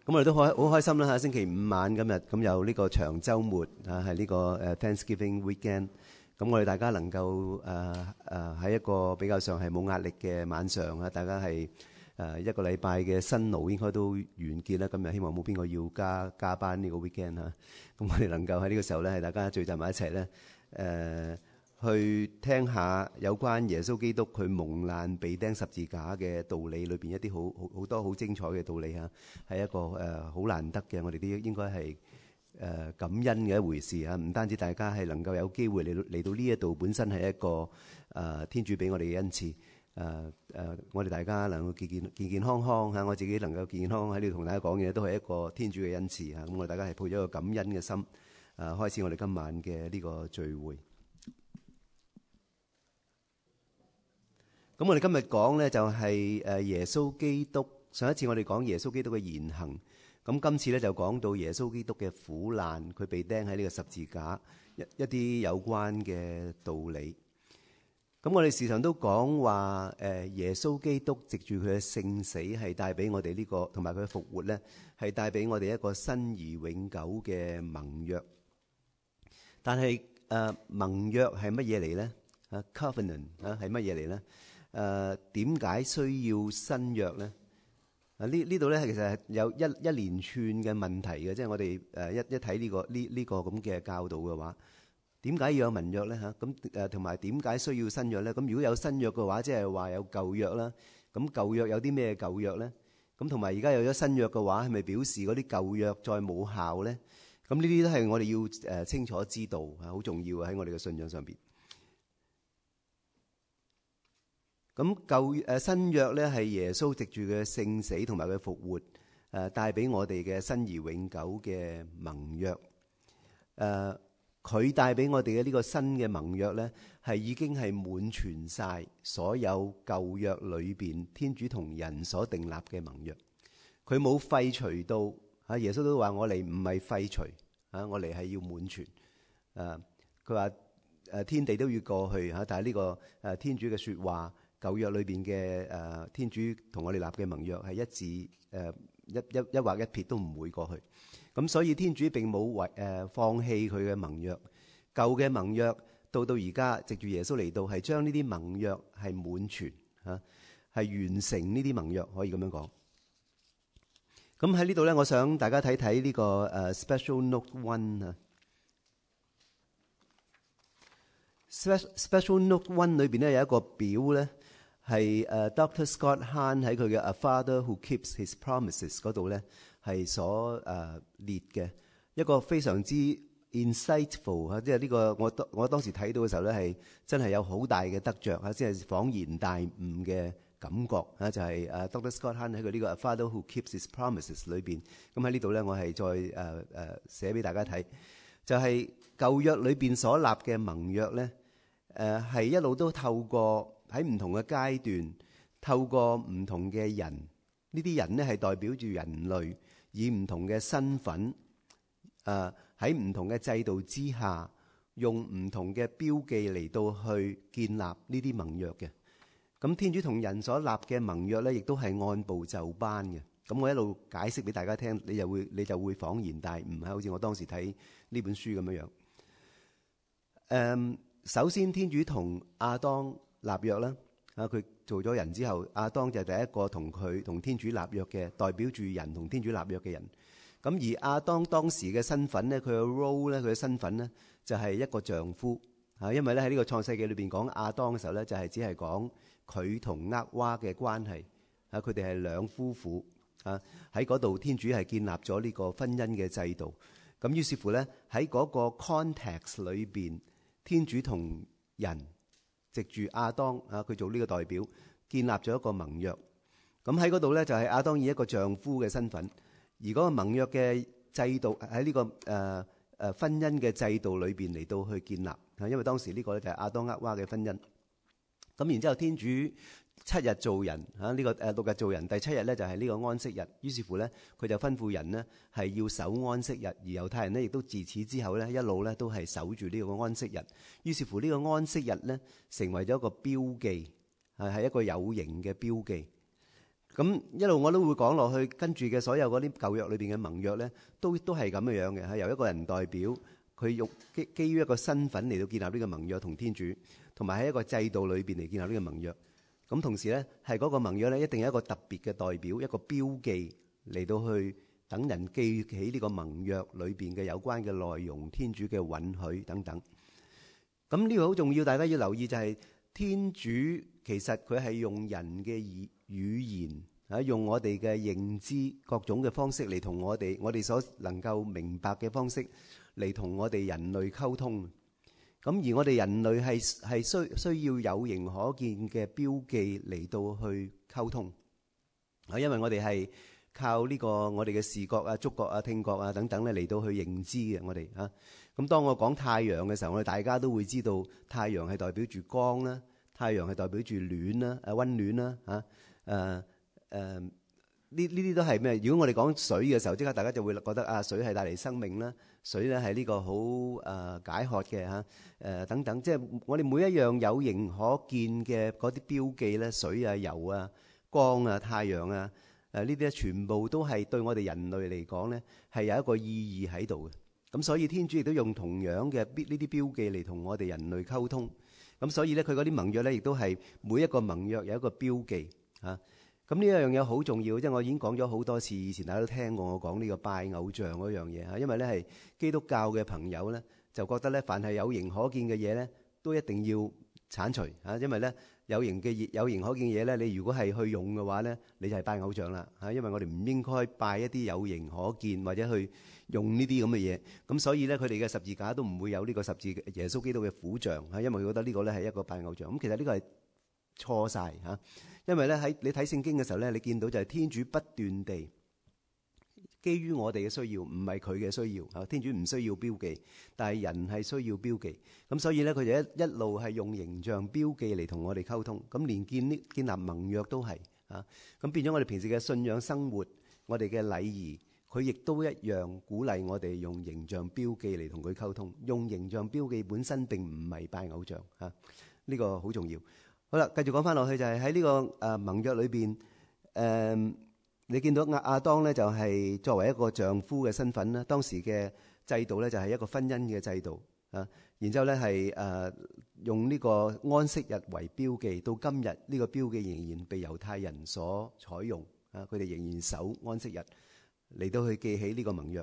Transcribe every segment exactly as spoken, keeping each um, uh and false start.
咁我哋都好好開心啦嚇！星期五晚今日咁有呢個長週末啊，係呢個誒 Thanksgiving weekend。咁我哋大家能夠誒誒喺一個比較上係冇壓力嘅晚上啊，大家係誒一個禮拜嘅辛勞應該都完結啦。今日希望冇邊個要加加班呢個 weekend 嚇。咁我哋能夠喺呢個時候咧，係大家聚集埋一齊咧誒。去聽下有關耶穌基督佢蒙難被釘十字架嘅道理裏邊一啲好好好多好精彩嘅道理嚇，係一個誒好難得嘅，我哋啲應該係誒感恩嘅一回事嚇。唔單止大家係能夠有機會嚟到嚟到呢一度，本身係一個誒天主俾我哋嘅恩賜誒誒，我哋大家能夠健健健健康康嚇，我自己能夠健健康康喺呢度同大家講嘢，都係一個天主嘅恩賜嚇。咁我哋大家係抱咗一個感恩嘅心誒，開始我哋今晚嘅呢個聚會。咁我哋今日講咧就係誒耶穌基督。上一次我哋講耶穌基督嘅言行，咁今次咧就講到耶穌基督嘅苦難，佢被釘喺呢個十字架一一啲有關嘅道理。咁我哋時常都講話誒耶穌基督藉住佢嘅聖死係帶俾我哋呢個，同埋佢嘅復活咧係帶俾我哋一個新而永久嘅盟約。但係誒盟約係乜嘢嚟咧？啊 covenant 啊係乜嘢嚟咧？誒點解需要新約咧？啊呢呢度咧其實係有一一連串嘅問題嘅，即係我哋誒一一睇呢個呢呢個咁嘅教導嘅話，點解要有盟約咧嚇？咁誒同埋點解需要新約咧？咁如果有新約嘅話，即係話有舊約啦。咁舊約有啲咩舊約咧？咁同埋而家有咗新約嘅話，係咪表示嗰啲舊約再冇效咧？咁呢啲都係我哋要誒清楚知道啊，好重要喺我哋嘅信仰上邊。咁舊誒新約咧係耶穌藉住佢嘅聖死同埋佢復活誒帶俾我哋嘅新而永久嘅盟約。誒佢帶俾我哋嘅呢個新嘅盟約咧係已經係滿全晒所有舊約裏邊天主同人所訂立嘅盟約。佢冇廢除到啊！耶穌都話我嚟唔係廢除啊，我嚟係要滿全。誒佢話誒天地都要過去嚇，但係呢個誒天主嘅説話。舊約裏邊嘅誒天主同我哋立嘅盟約係一致誒、呃、一一一劃一撇都唔會過去，咁所以天主並冇為誒放棄佢嘅盟約。舊嘅盟約到到而家藉住耶穌嚟到係將呢啲盟約係滿全嚇，係、啊、完成呢啲盟約，可以咁樣講。咁喺呢度咧，我想大家睇睇呢個誒、呃、Special Note One 啊。Special Note One 裏邊咧有一個表咧。係誒 Doctor Scott Hahn 喺佢嘅 A Father Who Keeps His Promises 嗰度咧，係所誒列嘅一個非常之 insightful 嚇，即係呢個我當我當時睇到嘅時候咧，係真係有好大嘅得著嚇，即係恍然大悟嘅感覺嚇，就係誒 Doctor Scott Hahn 喺佢呢個 A Father Who Keeps His Promises 裏邊。咁喺呢度咧，我係再誒誒寫俾大家睇，就係舊約裏邊所立嘅盟約咧，誒係一路都透過。喺唔同嘅階段，透過唔同嘅人，呢啲人呢係代表住人類，以唔同嘅身份，誒喺唔同嘅制度之下，用唔同嘅標記嚟到去建立呢啲盟約嘅。咁天主同人所立嘅盟約呢，亦都係按部就班嘅。咁我一路解釋俾大家聽，你就會你就會恍然大悟，係好似我當時睇呢本書咁樣樣。誒，首先天主同亞當立約啦，啊佢做咗人之後，亞當就係第一個同佢同天主立約嘅，代表住人同天主立約嘅人。咁而亞當當時嘅身份咧，佢嘅 role 咧，佢嘅身份咧就係一個丈夫啊，因為咧喺呢個創世記裏邊講亞當嘅時候咧，就係只係講佢同厄娃嘅關係啊，佢哋係兩夫婦啊，喺嗰度天主係建立咗呢個婚姻嘅制度。咁於是乎咧喺嗰個 context 裏邊，天主同人。藉住亞當啊，佢做呢個代表，建立咗一個盟約。咁喺嗰度咧，就係亞當以一個丈夫嘅身份，而嗰個盟約嘅制度喺呢個誒誒婚姻嘅制度裏邊嚟到去建立啊。因為當時呢個咧就係亞當厄娃嘅婚姻。咁然之後，天主七日做人啊，呢個誒六日做人，第七日咧就係呢個安息日。於是乎咧，佢就吩咐人呢係要守安息日，而猶太人呢亦都自此之後咧一路咧都係守住呢個安息日。於是乎呢個安息日咧成為咗一個標記，係係一個有形嘅標記。 咁一路我都會講落去，跟住嘅所有嗰啲舊約裏邊嘅盟約咧，都都係咁樣樣嘅，係由一個人代表佢用基基於一個身份嚟到建立呢個盟約同天主，同埋喺一個制度裏邊嚟建立呢個盟約。咁同時咧，係嗰個盟約咧，一定有一個特別嘅代表，一個標記嚟到去等人記起呢個盟約裏邊嘅有關嘅內容、天主嘅允許等等。咁呢個好重要，大家要留意就係天主其實佢係用人嘅語語言啊，用我哋嘅認知各種嘅方式嚟同我哋，我哋所能夠明白嘅方式嚟同我哋人類溝通。咁而我哋人類係係需需要有形可見嘅標記嚟到去溝通啊，因為我哋係靠呢個我哋嘅視覺啊、觸覺啊、聽覺啊等等咧嚟到去認知嘅我哋啊。咁當我講太陽嘅時候，我哋大家都會知道太陽係代表住光啦，太陽係代表住暖啦、啊溫暖啦嚇誒誒呢呢啲都係咩？如果我哋講水嘅時候，即刻大家就會覺得啊，水係帶嚟生命啦，水咧係呢個好誒、呃、解渴嘅嚇誒等等，即係我哋每一樣有形可見嘅嗰啲標記咧，水啊、油啊、光啊、太陽啊誒呢啲咧，全部都係對我哋人類嚟講咧係有一個意義喺度嘅。咁所以天主亦都用同樣嘅呢啲標記嚟同我哋人類溝通。咁所以咧，佢嗰啲盟約咧，亦都係每一個盟約有一個標記嚇。咁呢一樣嘢好重要，即係我已經講咗好多次，以前大家都聽過我講呢個拜偶像嗰樣嘢嚇。因為咧係基督教嘅朋友咧，就覺得咧凡係有形可見嘅嘢咧，都一定要剷除嚇。因為咧有形嘅有形可見嘅嘢咧，你如果係去用嘅話咧，你就係拜偶像啦嚇。因為我哋唔應該拜一啲有形可見或者去用呢啲咁嘅嘢，咁所以咧佢哋嘅十字架都唔會有呢個十字耶穌基督嘅苦像嚇，因為佢覺得呢個咧係一個拜偶像。咁其實呢個係錯晒嚇，因為咧喺你睇聖經嘅時候咧，你見到就係天主不斷地基於我哋嘅需要，唔係佢嘅需要嚇。天主唔需要標記，但係人係需要標記。咁所以咧佢就一一路係用形象標記嚟同我哋溝通。咁連建呢建立盟約都係嚇，咁變咗我哋平時嘅信仰生活，我哋嘅禮儀。佢亦都一樣鼓勵我哋用形象標記嚟同佢溝通。用形象標記本身並唔係拜偶像嚇，呢個好重要。好啦，繼續講翻落去就係喺呢個誒盟約裏邊誒，你見到亞亞當咧就係作為一個丈夫嘅身份啦。當時嘅制度咧就係一個婚姻嘅制度啊。然之後咧係誒用呢個安息日為標記，到今日呢個標記仍然被猶太人所採用啊。佢哋仍然守安息日。嚟到去記起呢個盟約，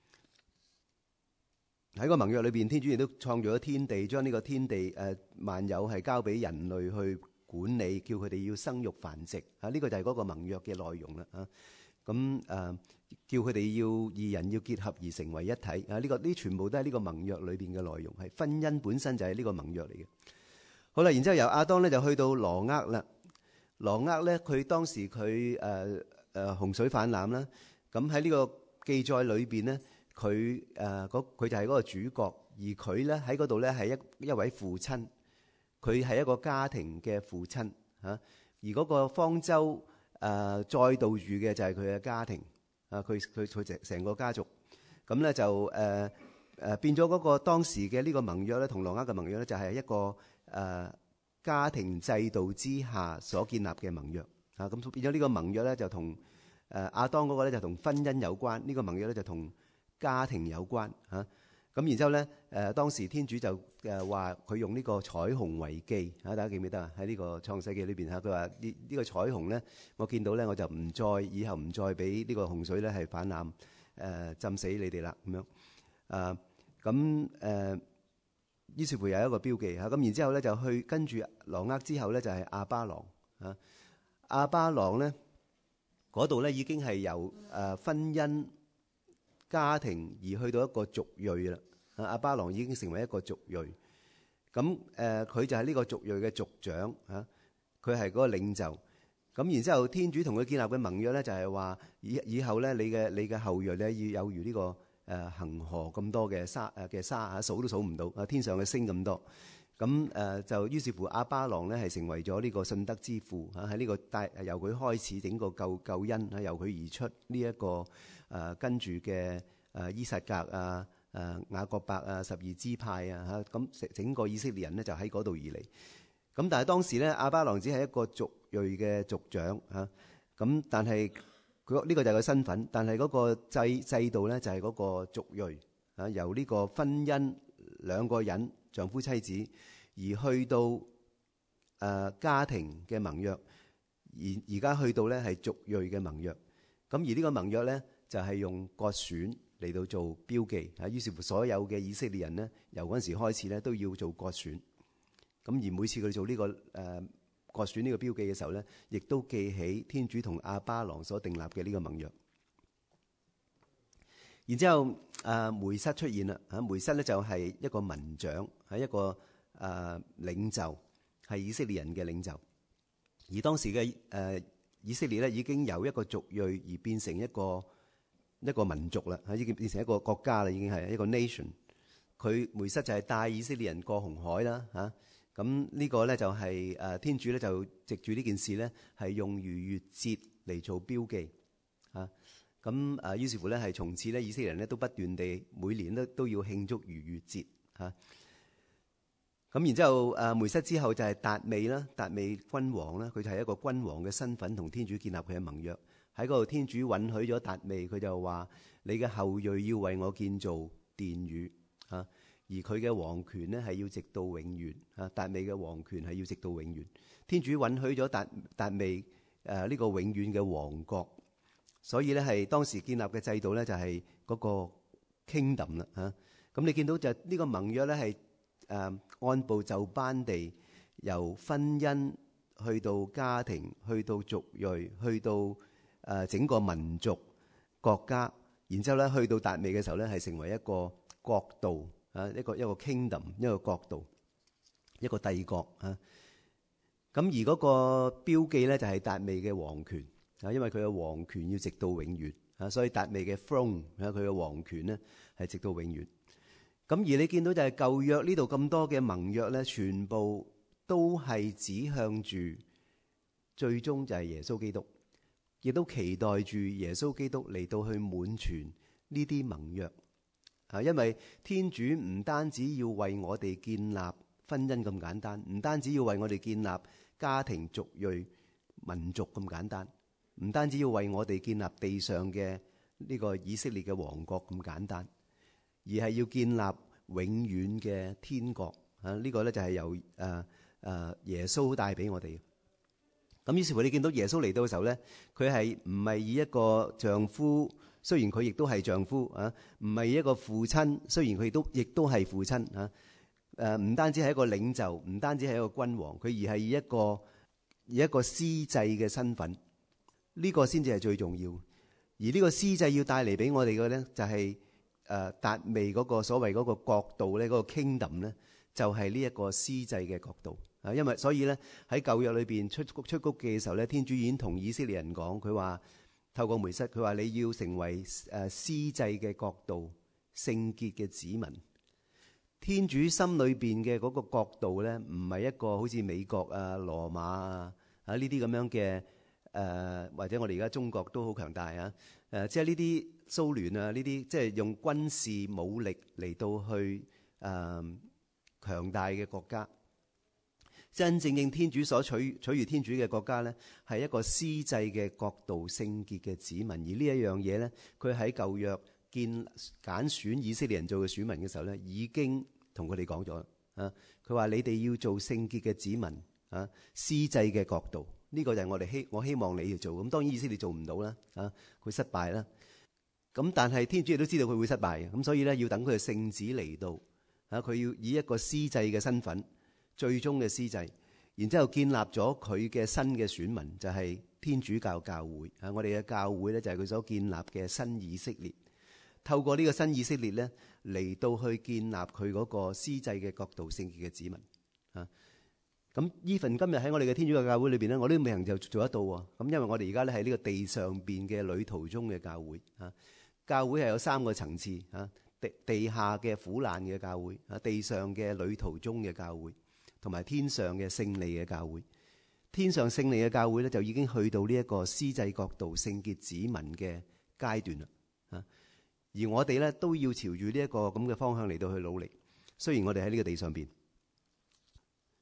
喺個盟約裏邊，天主亦都創造咗天地，將呢個天地誒、呃、萬有係交俾人類去管理，叫佢哋要生育繁殖啊！呢、這個就係嗰個盟約嘅內容啦啊！咁誒、呃、叫佢哋要二人要結合而成為一體啊！呢、這個呢全部都係呢個盟約裏邊嘅內容，係婚姻本身就係呢個盟約嚟嘅。好啦，然之後由亞當咧就去到挪厄啦。挪厄咧佢當時佢誒誒洪水泛濫啦。咁喺呢個記載裏邊咧，佢誒佢就係嗰個主角，而佢咧喺嗰度咧係一一位父親，佢係一個家庭嘅父親嚇。而嗰個方舟誒、呃、載渡住嘅就係佢嘅家庭啊，佢佢佢成成個家族。咁咧就誒誒、呃、變咗嗰個當時嘅呢個盟約咧，同挪厄嘅盟約咧就係一個誒、呃、家庭制度之下所建立嘅盟約啊。咁變咗呢個盟約咧就同誒亞當嗰個咧就同婚姻有關，呢、這個盟約咧就同家庭有關嚇。咁、啊、然之後咧，誒、呃、當時天主就誒話佢用呢個彩虹為記嚇，大家記唔記得啊？喺呢個創世記裏邊嚇，佢話呢呢個彩虹咧，我見到咧我就唔再以後唔再俾呢個洪水咧係泛濫誒、呃、浸死你哋啦咁樣啊。咁誒於是乎有一個標記嚇。咁、啊、然之後咧就去跟住挪厄之後咧就係亞巴郎嚇。亞巴郎咧。嗰度咧已經係由誒婚姻家庭而去到一個族裔啦。亞巴郎已經成為一個族裔，咁誒佢就係呢個族裔嘅族長嚇，佢係嗰個領袖。咁然之後，天主同佢建立嘅盟約咧，就係話以以後咧，你嘅你嘅後裔咧要有如呢個誒恆河咁多嘅沙誒嘅沙嚇，數都數唔到啊！天上嘅星咁多。咁誒就於是乎亞巴郎咧係成為咗呢個信德之父嚇，喺呢個帶由佢開始整個救救恩嚇，由佢而出呢一個誒跟住嘅誒伊撒格啊、誒雅各伯啊、十二支派啊嚇，咁整整個以色列人咧就喺嗰度而嚟。咁但係當時咧亞巴郎只係一個族裔嘅族長嚇， 咁但係佢呢個就係個身份，但係嗰個制制度咧就係嗰個族裔啊，由呢個婚姻兩個人丈夫妻子而去到誒、呃、家庭嘅盟約，而而家去到咧係族裔嘅盟約。咁而呢個盟約咧就係用割選嚟到做標記啊，於是乎所有嘅以色列人咧由嗰陣時開始咧都要做割選。咁而每次佢哋做呢、這個誒、呃、割選呢個標記嘅時候咧，亦都記起天主同亞巴郎所訂立嘅呢個盟約。然之後誒梅瑟出現啦，嚇梅瑟咧就係一個民長，係一個誒、呃、領袖，係以色列人嘅領袖。而當時嘅誒、呃、以色列咧已經由一個族裔而變成一個一個民族啦，嚇已經變成一個國家啦，已經係一個 nation。佢梅瑟就係帶以色列人過紅海啦，嚇咁呢個咧就係、是、誒、呃、天主咧就藉住呢件事咧係用逾越節嚟做標記嚇。咁誒於是乎咧係從此咧以色列人咧都不斷地每年咧都要慶祝逾越節嚇。咁然之後誒梅瑟之後就係達味啦，達味君王啦，佢就係一個君王嘅身份同天主建立佢嘅盟約。喺嗰度天主允許咗達味，佢就話你嘅後裔要為我建造殿宇嚇，而佢嘅王權咧係要直到永遠嚇。達味嘅王權係要直到永遠。天主允許咗達達味誒呢個永遠嘅王國，所以咧係當時建立嘅制度咧就係嗰個 kingdom 啦嚇。咁你見到就呢個盟約咧係誒按部就班地由婚姻去到家庭，去到族裔，去到誒整個民族國家，然之後咧去到達味嘅時候咧係成為一個國度啊，一個一個 kingdom， 一個國度，一個帝國啊。咁而嗰個標記咧就係達味嘅王權啊，因為佢嘅王權要直到永遠啊，所以達味嘅 throne 啊，佢嘅王權咧係直到永遠。咁而你見到就係舊約呢度咁多嘅盟約咧，全部都係指向住最終就係耶穌基督，亦都期待住耶穌基督嚟到去滿全呢啲盟約啊。因為天主唔單止要為我哋建立婚姻咁簡單，唔單止要為我哋建立家庭族裔民族咁簡單，唔單止要為我哋建立地上嘅呢個以色列嘅王國咁簡單，而係要建立永遠嘅天國啊！呢、這個咧就係由誒誒、呃、耶穌帶俾我哋。咁於是乎，你見到耶穌嚟到嘅時候咧，佢係唔係以一個丈夫？雖然佢亦都係丈夫啊，唔係一個父親。雖然佢亦都亦都係父親啊。誒，唔單止係一個領袖，唔單止係一個君王，佢而係以一個以一個司祭嘅身份，呢、這個先至係最重要。而呢個司祭要帶嚟俾我哋嘅咧，就係、是。誒達味嗰個所謂嗰個國度咧，嗰、那個 kingdom 咧，就係呢一個司祭嘅國度啊。因為所以咧喺舊約裏邊出谷出谷記嘅時候咧，天主已經同以色列人講，佢話透過梅瑟，佢話你要成為誒司祭嘅國度，聖潔嘅子民。天主心裏邊嘅嗰個國度咧，唔係一個好似美國啊、羅馬啊啊呢啲咁樣嘅誒、呃，或者我哋而家中國都好強大啊。誒，即係呢啲蘇聯啊，呢啲即係用軍事武力嚟到去誒、呃、強大嘅國家。真正正天主所取取悅天主嘅國家咧，係一個司祭嘅國度、聖潔嘅子民。而呢一樣嘢咧，佢喺舊約見揀選以色列人做嘅選民嘅時候咧，已經同佢哋講咗啊。佢話你哋要做聖潔嘅子民啊，司祭嘅國度。呢個就係我哋希我希望你要做，咁當然以色列做唔到啦，啊，佢失敗啦。咁但係天主亦都知道佢會失敗嘅，咁所以咧要等佢嘅聖子嚟到，啊，佢要以一個司祭嘅身份，最終嘅司祭，然之後建立咗佢嘅新嘅選民，就係天主教教會。啊，我哋嘅教會咧就係佢所建立嘅新以色列。透過呢個新以色列咧嚟到去建立佢嗰個司祭嘅國度、聖潔嘅子民。啊。咁 even 今日喺我哋嘅天主教教會裏邊咧，我都未能就做得到喎。咁因為我哋而家咧喺呢個地上邊嘅旅途中嘅教會啊，教會係有三個層次啊，地地下嘅苦難嘅教會啊，地上嘅旅途中嘅教會，同埋天上嘅勝利嘅教會。天上勝利嘅教會咧就已經去到呢一個司祭國度、聖潔子民嘅階段啦啊。而我哋咧都要朝住呢一個咁嘅方向嚟到去努力。雖然我哋喺呢個地上邊。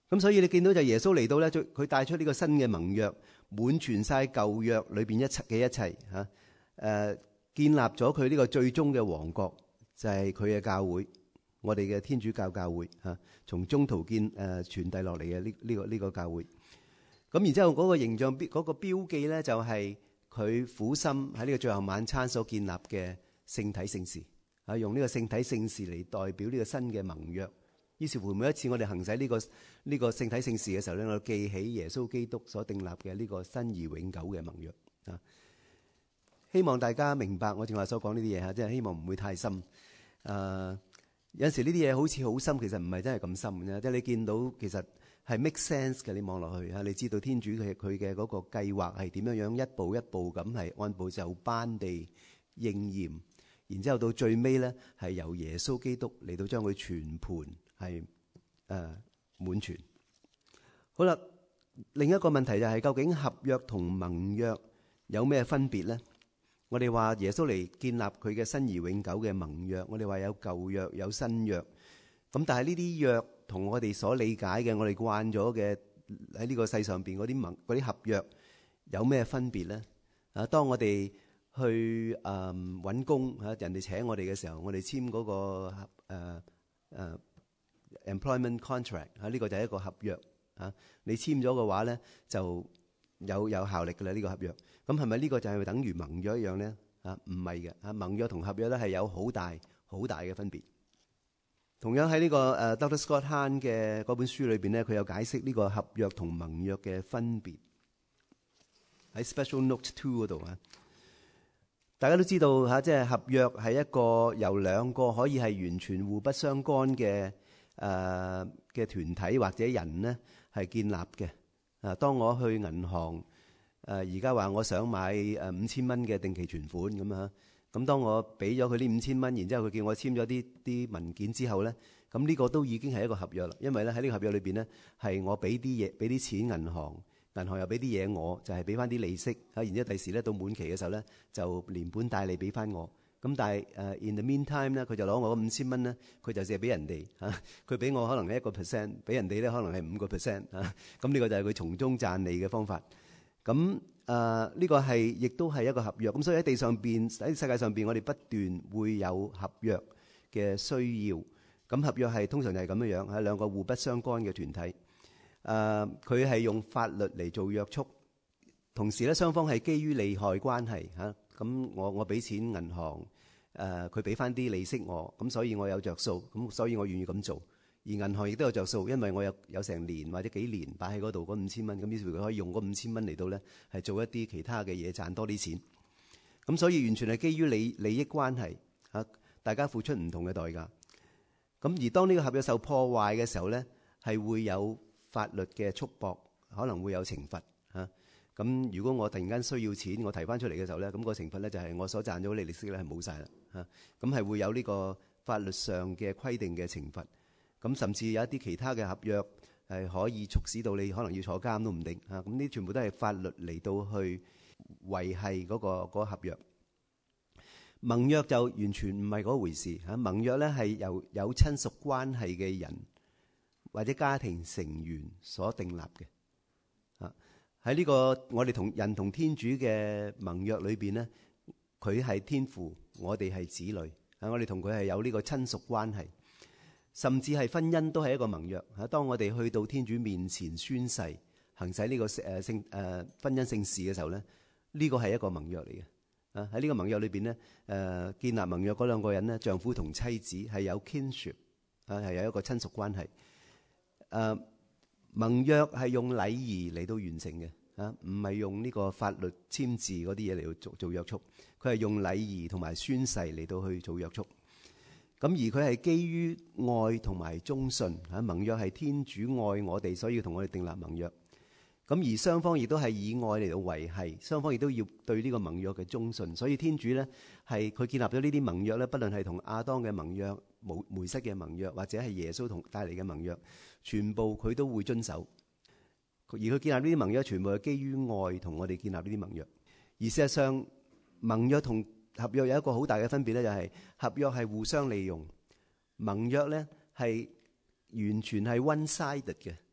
咁所以你見到就耶穌嚟到咧，佢帶出呢個新嘅盟約，滿全晒舊約裏邊一切嘅一切嚇，誒、呃、建立咗佢呢個最終嘅王國，就係佢嘅教會，我哋嘅天主教教會嚇，從中途建誒、呃、傳遞落嚟嘅呢呢個呢、呢個教會。咁然之後嗰個形象標嗰個標記咧，就係佢苦心喺呢個最後晚餐所建立嘅聖體聖事，啊，用呢個聖體聖事嚟代表呢個新嘅盟約。於是乎每一次我哋行使呢個呢個聖體聖事嘅時候咧，我記起耶穌基督所訂立嘅呢個新而永久嘅盟約啊。希望大家明白我正話所講呢啲嘢嚇，即係希望唔會太深。誒有陣時呢啲嘢好似好深，其實唔係真係咁深嘅啫。即係你見到其實係 make sense 嘅，你望落去嚇，你知道天主嘅佢嘅嗰個計劃係點樣樣一步一步咁係按部就班地應驗，然之後到最尾咧係由耶穌基督嚟到將佢全盤係誒滿全。好啦，另一個問題就係究竟合約同盟約有咩分別咧？我哋話耶穌嚟建立佢嘅新而永久嘅盟約，我哋話有舊約有新約，咁但係呢啲約同我哋所理解嘅，我哋慣咗嘅喺呢個世上邊嗰啲盟嗰啲合約有咩分別咧？啊，當我哋去誒揾工嚇，人哋請我哋嘅時候，我哋簽嗰個誒誒 employment contract 嚇，呢個就係一個合約嚇。你簽咗嘅話咧，就有有效力㗎啦。呢個合約，咁係咪呢個就係等於盟約一樣咧？啊，唔係嘅嚇，盟約同合約咧係有好大好大嘅分別。同樣喺呢個誒 Doctor Scott Hahn 嘅嗰本書裏邊咧，佢有解釋呢個合約同盟約嘅分別喺 Special Note Two 嗰度啊。大家都知道嚇，即係合約係一個由兩個可以係完全互不相干嘅誒嘅團體或者人咧係建立嘅。啊，當我去銀行誒而家話我想買誒五千蚊嘅定期存款咁啊，咁當我俾咗佢呢五千蚊，然之後佢叫我簽咗啲啲文件之後咧，咁呢個都已經係一個合約啦。因為咧喺呢個合約裏邊咧係我俾啲嘢俾啲錢銀行。銀行又俾啲嘢我，就係俾翻啲利息嚇，然之後第時咧到滿期嘅時候咧，就連本帶利俾翻我。咁但係誒 in the meantime 咧，佢就攞我五千蚊咧，佢就借俾人哋嚇，佢俾我可能係一個 percent，俾人哋咧可能係五個 percent 嚇。咁呢個就係佢從中賺利嘅方法。咁誒呢個係亦都係一個合約。咁所以喺地上邊喺世界上邊，我哋不斷會有合約嘅需要。咁合約係通常就係咁樣樣，係兩個互不相干嘅團體。誒佢係用法律嚟做約束，同時咧雙方係基於利害關係嚇。咁、啊、我我俾錢銀行，誒佢俾翻啲利息我，咁所以我有着數，咁所以我願意咁做。而銀行亦都有着數，因為我有有成年或者幾年擺喺嗰度嗰五千蚊，咁於是佢可以用嗰五千蚊嚟到咧係做一啲其他嘅嘢賺多啲錢。咁所以完全係基於利利益關係嚇、啊，大家付出唔同嘅代價。咁而當呢個合約受破壞嘅時候咧，係會有法律嘅束縛，可能會有懲罰嚇。咁、啊、如果我突然間需要錢，我提翻出嚟嘅時候咧，咁、那個懲罰咧就係我所賺咗嘅利息咧係冇晒啦嚇。咁、啊、係會有呢個法律上嘅規定嘅懲罰。咁、啊、甚至有一啲其他嘅合約係可以促使到你可能要坐監都唔定嚇。咁、啊、呢全部都係法律嚟到去維係嗰、那個嗰、那個合約。盟約就完全唔係嗰回事嚇、啊。盟約咧係由有親屬關係嘅人或者家庭成員所訂立嘅，啊喺呢個我哋同人同天主嘅盟約裏邊咧，佢係天父，我哋係子女，啊我哋同佢係有呢個親屬關係，甚至係婚姻都係一個盟約。啊，當我哋去到天主面前宣誓，行使呢個誒聖誒婚姻聖事嘅時候咧，呢個係一個盟約嚟嘅。啊喺呢個盟約裏邊咧，誒建立盟約嗰兩個人咧，丈夫同妻子係有 kinship，啊係有一個親屬關係。誒、uh, 盟約係用禮儀嚟到完成嘅，啊，唔係用呢個法律簽字嗰啲嘢嚟到做做約束，佢係用禮儀同埋宣誓嚟到去做約束。咁而佢係基於愛同埋忠信，啊，盟約係天主愛我哋，所以要同我哋訂立盟約。咁而雙方亦都係以愛嚟到維繫，雙方亦都要對呢個盟約嘅忠信。所以天主咧係佢建立咗呢啲盟約咧，不論係同亞當嘅盟約、梅梅瑟嘅盟約，或者係耶穌同帶嚟嘅盟約，全部佢都會遵守。而佢建立呢啲盟約，全部係基於愛同我哋建立呢啲盟約。而事實上，盟約同合約有一個好大嘅分別咧，就係合約係互相利用，盟約咧係完全係 one-sided 嘅。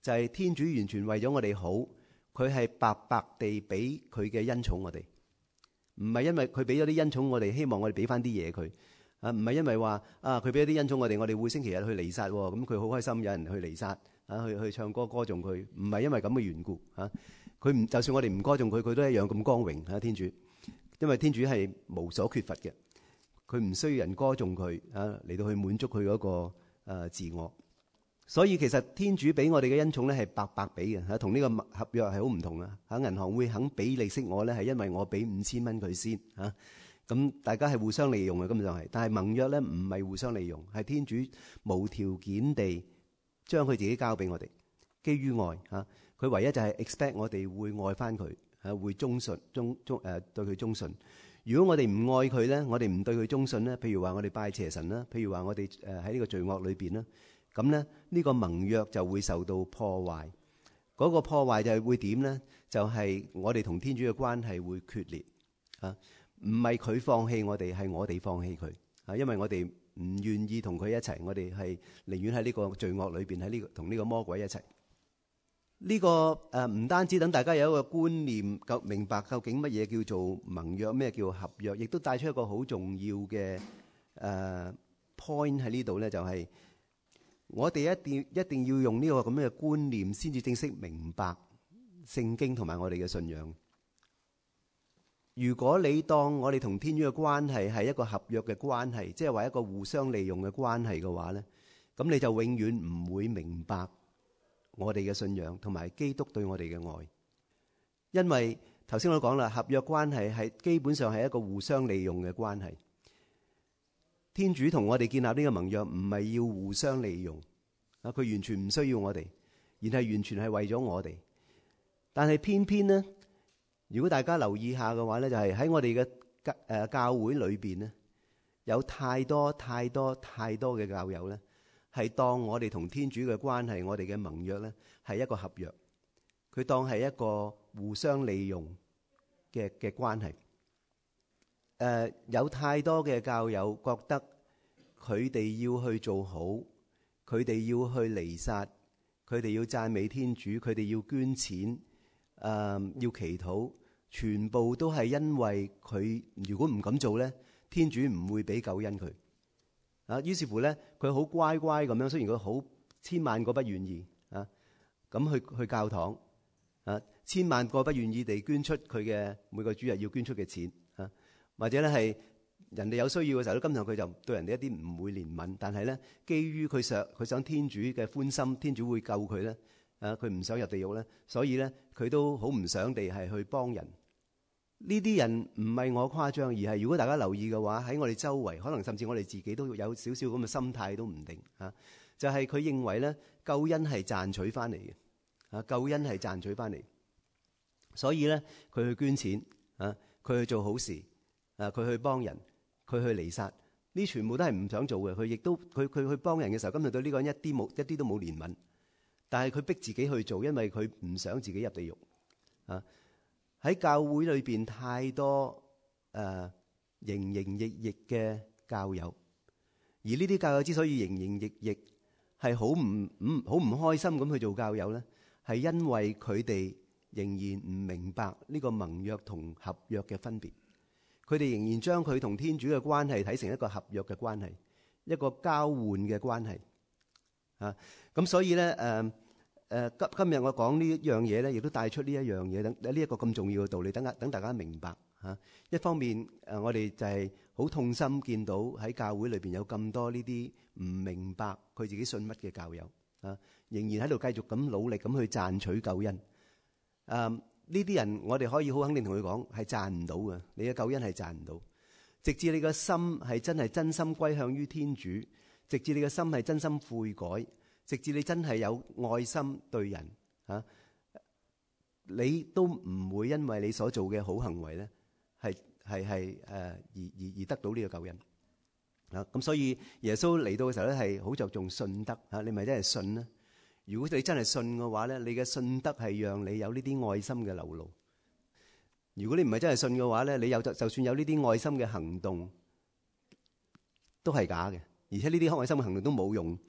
就係天主完全為咗我哋好，佢係白白地俾佢嘅恩寵我哋，唔係因為佢俾咗啲恩寵我哋，希望我哋俾翻啲嘢佢啊，唔係因為話啊佢俾咗啲恩寵我哋，我哋會星期日去彌撒，咁佢好開心，有人去彌撒啊，去去唱歌歌頌佢，唔係因為咁嘅緣故啊。佢唔就算我哋唔歌頌佢，佢都一樣咁光榮啊！天主，因為天主係無所缺乏嘅，佢唔需要人歌頌佢啊，嚟到去滿足佢嗰個誒自我。所以其實天主俾我哋嘅恩寵咧係白白俾嘅，同呢個合約係好唔同啊！喺銀行會肯俾利息我咧，係因為我俾五千蚊佢先啊。咁大家係互相利用嘅，根本上係。但係盟約咧唔係互相利用，係天主無條件地將佢自己交俾我哋，基於愛嚇。佢唯一就係 expect 我哋會愛翻佢，係會忠信忠忠誒對佢忠信。如果我哋唔愛佢咧，我哋唔對佢忠信咧，譬如話我哋拜邪神啦，譬如話我哋誒喺呢個罪惡裏邊啦，咁咧呢個盟約就會受到破壞。嗰個破壞就係會點咧？就係我哋同天主嘅關係會決裂啊！唔係佢放棄我哋，係我哋放棄佢啊！因為我哋唔願意同佢一齊，我哋係寧願喺呢個罪惡裏邊，喺呢個同呢個魔鬼一齊。呢個誒唔單止等大家有一個觀念，夠明白究竟乜嘢叫做盟約，咩叫合約，亦都帶出一個好重要嘅誒 point 喺呢度咧，就係我哋一定一定要用呢個咁樣嘅觀念，先至正式明白聖經同埋我哋嘅信仰。如果你當我哋同天主嘅關係係一個合約嘅關係，即係話一個互相利用嘅關係嘅話咧，咁你就永遠唔會明白我哋嘅信仰同埋基督對我哋嘅愛。因為頭先我都講啦，合約關係係基本上係一個互相利用嘅關係。天主同我哋建立呢個盟約唔係要互相利用啊，佢完全唔需要我哋，而係完全係為咗我哋。但係偏偏呢，如果大家留意下嘅話咧，就係喺我哋嘅誒教會裏邊咧，有太多太多太多嘅教友咧，係當我哋同天主嘅關係，我哋嘅盟約咧係一個合約，佢當係一個互相利用嘅嘅關係。誒、呃，有太多嘅教友覺得佢哋要去做好，佢哋要去彌撒，佢哋要讚美天主，佢哋要捐錢，誒、呃，要祈禱，全部都係因為佢如果唔咁做咧，天主唔會俾救恩佢。啊，於是乎咧，佢好乖乖咁樣，雖然佢好千萬個不願意啊，咁去去教堂啊，千萬個不願意地捐出佢嘅每個主日要捐出嘅錢啊，或者咧係人哋有需要嘅時候咧，今日佢就對人哋一啲唔會憐憫，但係咧，基於佢想佢想天主嘅歡心，天主會救佢咧，啊，佢唔想入地獄咧，所以咧佢都好唔想地係去幫人。呢啲人唔係我誇張，而係如果大家留意嘅話，喺我哋周圍，可能甚至我哋自己都有少少咁嘅心態都唔定啊。就係佢認為咧，救恩係賺取翻嚟嘅啊，救恩係賺取翻嚟，所以咧佢去捐錢啊，佢去做好事啊，佢去幫人，佢去彌撒，呢全部都係唔想做嘅。佢亦都佢佢去幫人嘅時候，今日對呢個人一啲冇一啲都冇憐憫，但係佢逼自己去做，因為佢唔想自己入地獄啊。喺教會裏邊太多誒營營役役嘅教友，而呢啲教友之所以營營役役，係好唔唔好唔開心咁去做教友咧，係因為佢哋仍然唔明白呢個盟約同合約嘅分別，佢哋仍然將佢同天主嘅關係睇成一個合約嘅關係，一個交換嘅關係啊。咁所以咧誒。誒今今日我講呢一樣嘢咧，亦都帶出呢一樣嘢，等呢一個咁重要嘅道理，等等大家明白嚇。一方面誒，我哋就係好痛心見到喺教會裏邊有咁多呢啲唔明白佢自己信乜嘅教友啊，仍然喺度繼續咁努力咁去賺取救恩。誒呢啲人我哋可以好肯定同佢講係賺唔到嘅，你嘅救恩係賺唔到。直至你嘅心係真係真心歸向於天主，直至你嘅心係真心悔改。直至你真係有愛心對人啊，你都唔會因為你所做嘅好行為咧，係係係誒而而而得到呢個救恩啊。咁所以耶穌嚟到嘅時候咧，係好着重信德啊。你咪真係信咧？如果你真係信嘅話咧，你嘅信德係讓你有呢啲愛心嘅流露。如果你唔係真係信嘅話咧，你有就就算有呢啲愛心嘅行動，都係假嘅，而且呢啲愛心嘅行動都冇用。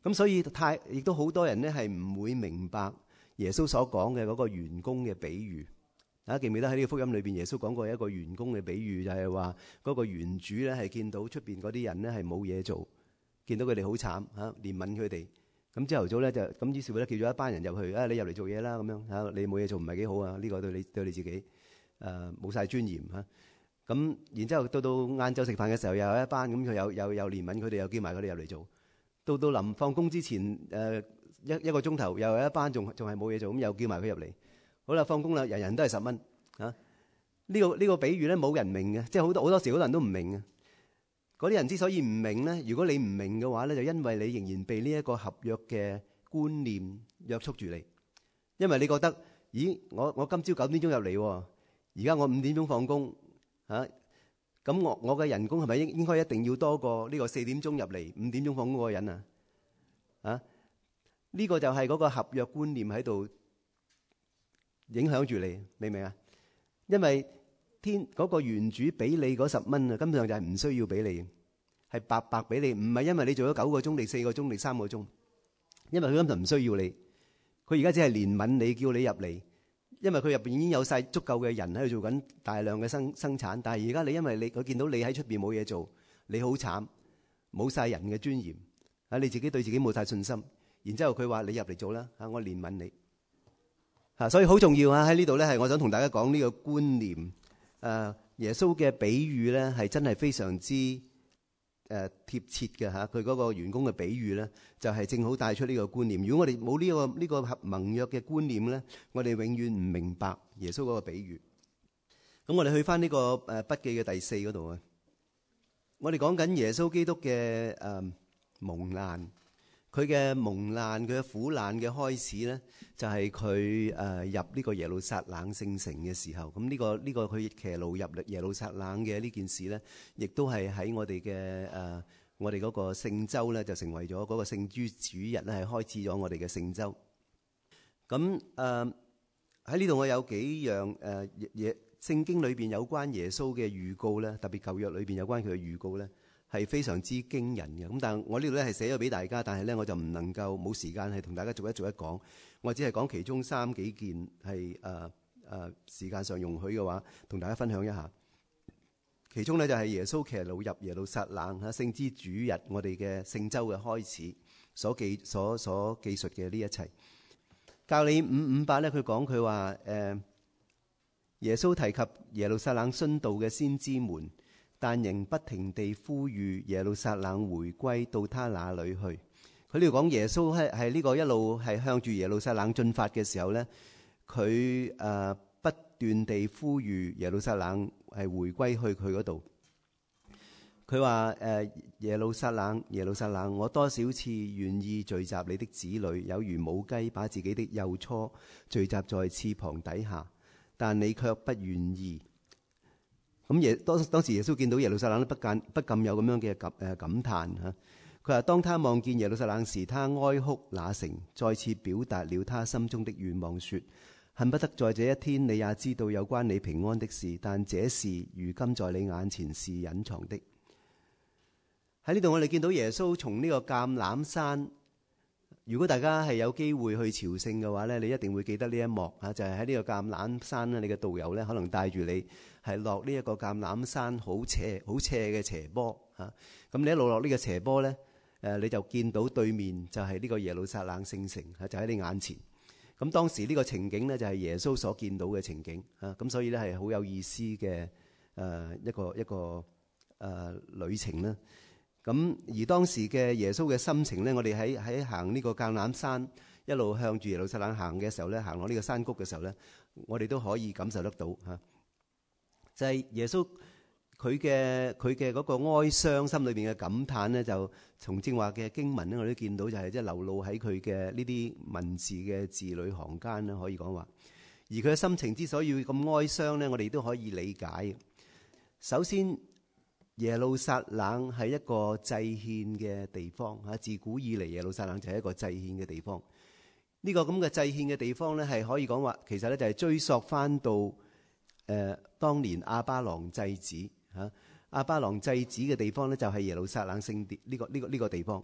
咁所以太亦都好多人咧係唔會明白耶穌所講嘅嗰個員工嘅比喻。大家記唔記得喺呢個福音裏邊，耶穌講過一個員工嘅比喻，就係話嗰個園主咧係見到出邊嗰啲人咧係冇嘢做，見到佢哋好慘嚇，憐憫佢哋。咁朝頭早咧就咁，於是乎咧叫咗一班人入去，啊你入嚟做嘢啦咁樣嚇，你冇嘢做唔係幾好啊？呢個對你對你自己誒冇晒尊嚴嚇。咁然之後到到晏晝食飯嘅時候，又有一班咁佢又又又憐憫佢哋，又叫埋佢哋入嚟做。到到臨放工之前誒一一個鐘頭，又有一班仲仲係冇嘢做，咁又叫埋佢入嚟。好啦，放工啦，人人都係十蚊嚇。呢個呢個比喻咧冇人明嘅，即係好多好多時好多人都唔明嘅。嗰啲人之所以唔明咧，如果你唔明嘅話咧，就因為你仍然被呢一個合約嘅觀念約束住你。因為你覺得，咦，我我今朝九點鐘入嚟，而家我五點鐘放工嚇，咁我我嘅人工係咪應應該一定要多過呢個四點鐘入嚟、五點鐘放工嗰個人啊？啊，呢個就係嗰個合約觀念喺度影響住你，明唔明啊？因為天嗰個園主俾你嗰十蚊啊，根本上就係唔需要俾你，係白白俾你，唔係因為你做咗九個鐘定四個鐘定三個鐘，因為佢根本唔需要你，佢而家只係憐憫你，叫你入嚟，因為佢入邊已經有晒足夠嘅人喺度做緊大量嘅生生產，但係而家你因為你佢見到你喺出邊冇嘢做，你好慘，冇晒人嘅尊嚴啊，你自己對自己冇晒信心，然之後佢話你入嚟做啦，啊我憐憫你。啊，所以好重要啊！喺呢度咧，係我想同大家講呢個觀念。誒、呃，耶穌嘅比喻咧，係真係非常之誒、呃、貼切嘅嚇。佢、啊、嗰個員工嘅比喻咧，就係、是、正好帶出呢個觀念。如果我哋冇呢個呢、這個合盟約嘅觀念咧，我哋永遠唔明白耶穌嗰個比喻。咁我哋去翻呢個誒筆記嘅第四嗰度啊。我哋講緊耶穌基督嘅誒、呃、蒙難。佢嘅蒙難，佢嘅苦難嘅開始咧，就係佢誒入呢個耶路撒冷聖城嘅時候。咁呢、呢個呢、呢個佢騎驢入耶路撒冷嘅呢件事咧，亦都係喺我哋嘅誒我哋嗰個聖週咧，就成為咗嗰個聖諸主日咧，係開始咗我哋嘅聖週。咁誒喺呢度我有幾樣誒嘢聖經裏邊有關耶穌嘅預告咧，特別舊約裏邊有關佢嘅預告咧，係非常之驚人嘅。咁但係我呢度咧係寫咗俾大家，但係咧我就唔能夠冇時間係同大家逐一逐一講，我只係講其中三幾件係誒誒時間上容許嘅話，同大家分享一下。其中咧就係耶穌騎驢入耶路撒冷嚇聖之主日，我哋嘅聖週嘅開始所記所所記述嘅呢一切。教理五五八咧，佢講佢話誒耶穌提及耶路撒冷殉道嘅先知們，但仍不停地呼籲耶路撒冷回歸到他那裏去。佢呢度講耶穌係係呢個一路係向住耶路撒冷進發嘅時候咧，佢誒不斷地呼籲耶路撒冷係回歸去佢嗰度。佢話誒耶路撒冷，耶路撒冷，我多少次願意聚集你的子女，有如母雞把自己的幼雛聚集在翅膀底下，但你卻不願意。咁耶當當時耶穌見到耶路撒冷不禁不禁有咁樣嘅感誒感嘆嚇。佢話當他望見耶路撒冷時，他哀哭那城，再次表達了他心中的願望，說：恨不得在這一天你也知道有關你平安的事，但這事如今在你眼前是隱藏的。喺呢度我哋見到耶穌從呢個橄欖山。如果大家係有機會去朝聖嘅話咧，你一定會記得呢一幕啊！就係喺呢個橄欖山咧，你嘅導遊咧可能帶住你係落呢一個橄欖山好斜好斜嘅斜坡啊！咁你一路落呢個斜坡咧，誒你就見到對面就係呢個耶路撒冷聖城啊，就喺你眼前。咁當時呢個情景咧就係耶穌所見到嘅情景啊！咁所以咧係好有意思嘅誒一個一個誒旅程啦。咁而當時嘅耶穌嘅心情咧，我哋喺喺行呢個橄欖山一路向住耶路撒冷行嘅時候咧，行落呢個山谷嘅時候咧，我哋都可以感受得到嚇。就係耶穌佢嘅佢嘅嗰個哀傷心裏邊嘅感嘆咧，就從正話嘅經文咧，我哋都見到就係即係流露喺佢嘅呢啲文字嘅字裏行間啦，可以講話。而佢嘅心情之所以咁哀傷咧，我哋都可以理解。首先，耶路撒冷係一個祭獻嘅地方嚇，自古以嚟耶路撒冷就係一個祭獻嘅地方。呢個咁嘅祭獻嘅地方咧，係可以講話其實咧就係追溯翻到誒、呃、當年亞巴郎祭子嚇，亞巴郎祭子嘅地方咧就係耶路撒冷聖殿呢個呢個呢個地方，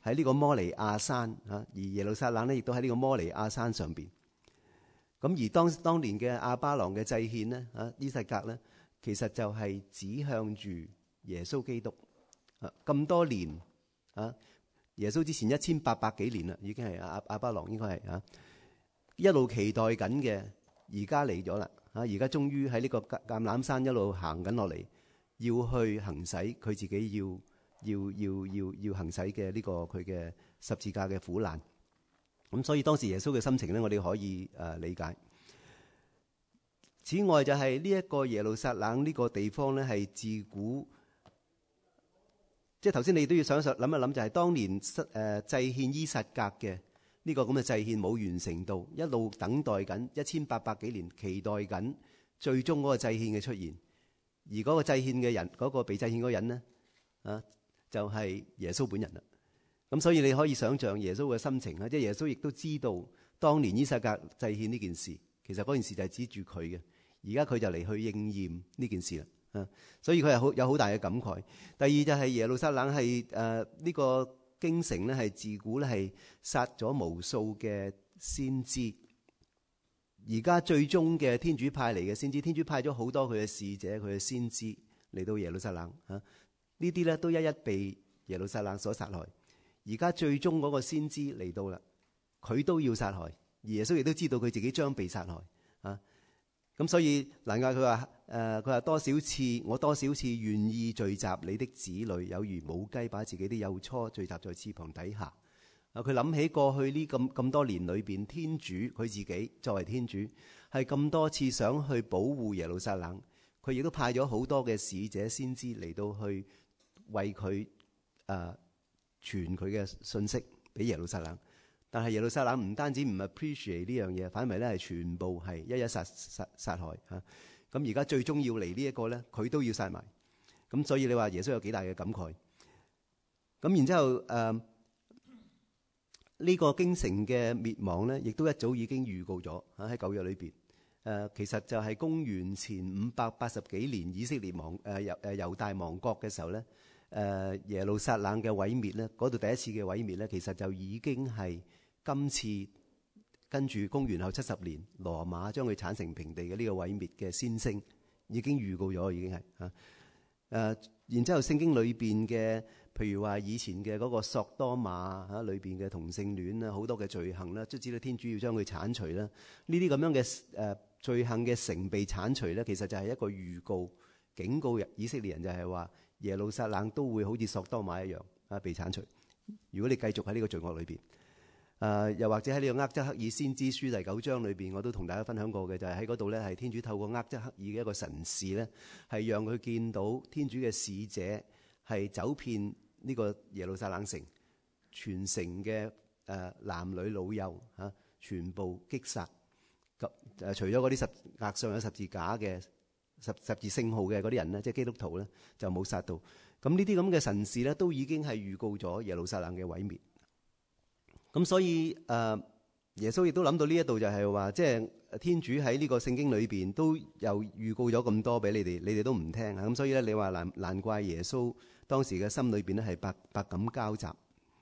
喺呢個摩利亞山啊，而耶路撒冷咧亦都喺呢個摩利亞山上邊。咁而當當年嘅亞巴郎嘅祭獻咧啊，依撒格咧，其實就係指向住耶穌基督啊。咁多年啊，耶穌之前一千八百幾年啦，已經係亞亞巴郎應該係啊，一路期待緊嘅，而家嚟咗啦啊！而家終於喺呢個橄欖山一路行緊落嚟，要去行使佢自己要要要要要行使嘅呢個佢嘅十字架嘅苦難。咁所以當時耶穌嘅心情咧，我哋可以誒理解。此外就係呢一個耶路撒冷呢個地方咧，係自古即係頭先你都要想想諗一諗，就係當年誒祭獻依撒格嘅呢個咁嘅祭獻冇完成到，一路等待緊一千八百幾年，期待緊最終嗰個祭獻嘅出現。而嗰個祭獻嘅人，嗰個被祭獻嗰人咧啊，就係耶穌本人啦。咁所以你可以想象耶穌嘅心情啦，即係耶穌亦都知道當年依撒格祭獻呢件事，其實嗰件事就係指住佢嘅。而家佢就嚟去應驗呢件事啦，啊，所以佢係好有好大嘅感慨。第二就係耶路撒冷係誒呢個京城咧，係自古咧係殺咗無數嘅先知。而家最終嘅天主派嚟嘅先知，天主派咗好多佢嘅使者、佢嘅先知嚟到耶路撒冷啊，呢啲咧都一一被耶路撒冷所殺害。而家最終嗰個先知嚟到啦，佢都要殺害，而耶穌亦都知道佢自己將被殺害啊。咁所以難怪佢話誒，佢話多少次我多少次願意聚集你的子女，有如母雞把自己的幼雛聚集在翅膀底下。啊，佢諗起過去呢咁咁多年裏邊，天主佢自己作為天主係咁多次想去保護耶路撒冷，佢亦都派咗好多嘅使者先知嚟到去為佢誒。呃傳佢嘅信息俾耶路撒冷，但係耶路撒冷唔單止唔 appreciate 呢樣嘢，反為咧係全部係一一殺殺殺害嚇。咁而家最終要嚟呢一個咧，佢都要殺埋。咁所以你話耶穌有幾大嘅感慨？咁然之後誒，呢、呃這個京城嘅滅亡咧，亦都一早已經預告咗嚇喺舊約裏邊。誒、呃，其實就係公元前五百八十幾年以色列亡誒猶誒猶大亡國嘅時候咧。誒、呃、耶路撒冷嘅毀滅咧，嗰度第一次嘅毀滅咧，其實就已經係今次跟住公元後七十年羅馬將佢剷成平地嘅呢個毀滅嘅先聲，已經預告咗，已經係嚇誒。然之後聖經裏邊嘅，譬如話以前嘅嗰個索多瑪嚇裏邊嘅同性戀啦，好多嘅罪行啦，都知道天主要將佢剷除啦。呢啲咁樣嘅誒、呃、罪行嘅城被剷除咧，其實就係一個預告，警告以色列人就係話。耶路撒冷都會好似索多瑪一樣啊，被剷除。如果你繼續喺呢個罪惡裏邊，誒、呃、又或者喺呢個厄則克爾先知書第九章裏邊，我都同大家分享過嘅，就係喺嗰度咧，係天主透過厄則克爾嘅一個神視咧，係讓佢見到天主嘅使者係走遍呢個耶路撒冷城，全城嘅誒、呃、男女老幼嚇、啊、全部擊殺。咁、呃、誒除咗嗰啲十額上有十字架嘅。十十字聖號嘅嗰啲人咧，即係基督徒咧，就冇殺到。咁呢啲咁嘅神事咧，都已經係預告咗耶路撒冷嘅毀滅。咁所以誒、呃，耶穌亦都諗到呢一度，就係話，即係天主喺呢個聖經裏邊都有預告咗咁多俾你哋，你哋都唔聽啊。咁所以咧，你話難難怪耶穌當時嘅心裏邊咧係百百感交集。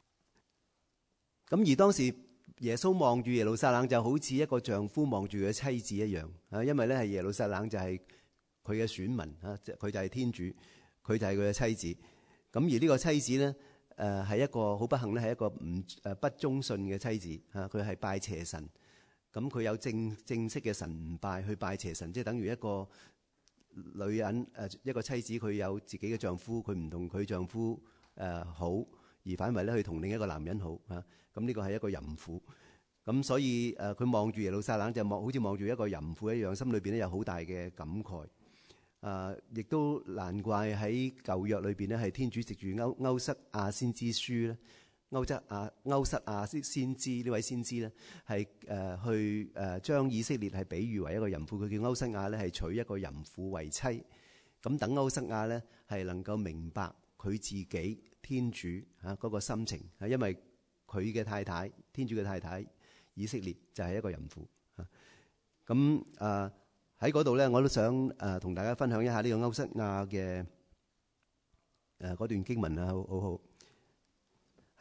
咁而當時耶穌望住耶路撒冷，就好似一個丈夫望住佢嘅妻子一樣啊，因為咧係耶路撒冷就係、是。佢嘅選民啊，佢就係天主，佢就係佢嘅妻子。咁而呢個妻子咧，誒係一個好不幸咧，係一個唔誒不忠信嘅妻子嚇。佢係拜邪神，咁佢有正正式嘅神拜去拜邪神，即係等於一個女人誒一個妻子，佢有自己嘅丈夫，佢唔同佢丈夫誒好，而反為咧去同另一個男人好嚇。咁呢個係一個淫婦。咁所以誒佢望住耶路撒冷就望好似望住一個淫婦一樣，心裏邊咧有好大嘅感慨。啊！亦都難怪喺舊約裏邊咧，係天主藉住歐歐瑟亞先知書咧，歐瑟亞歐瑟亞先知呢位先知咧，係誒去誒將以色列係比喻為一個淫婦，佢叫歐瑟亞咧係娶一個淫婦為妻。咁等歐瑟亞咧係能夠明白佢自己天主嚇嗰個心情，係因為佢嘅太太天主嘅太太以色列就係一個淫婦嚇。咁啊〜喺嗰度咧，我都想誒同、呃、大家分享一下呢個歐瑟亞嘅誒嗰段經文啊，好好好。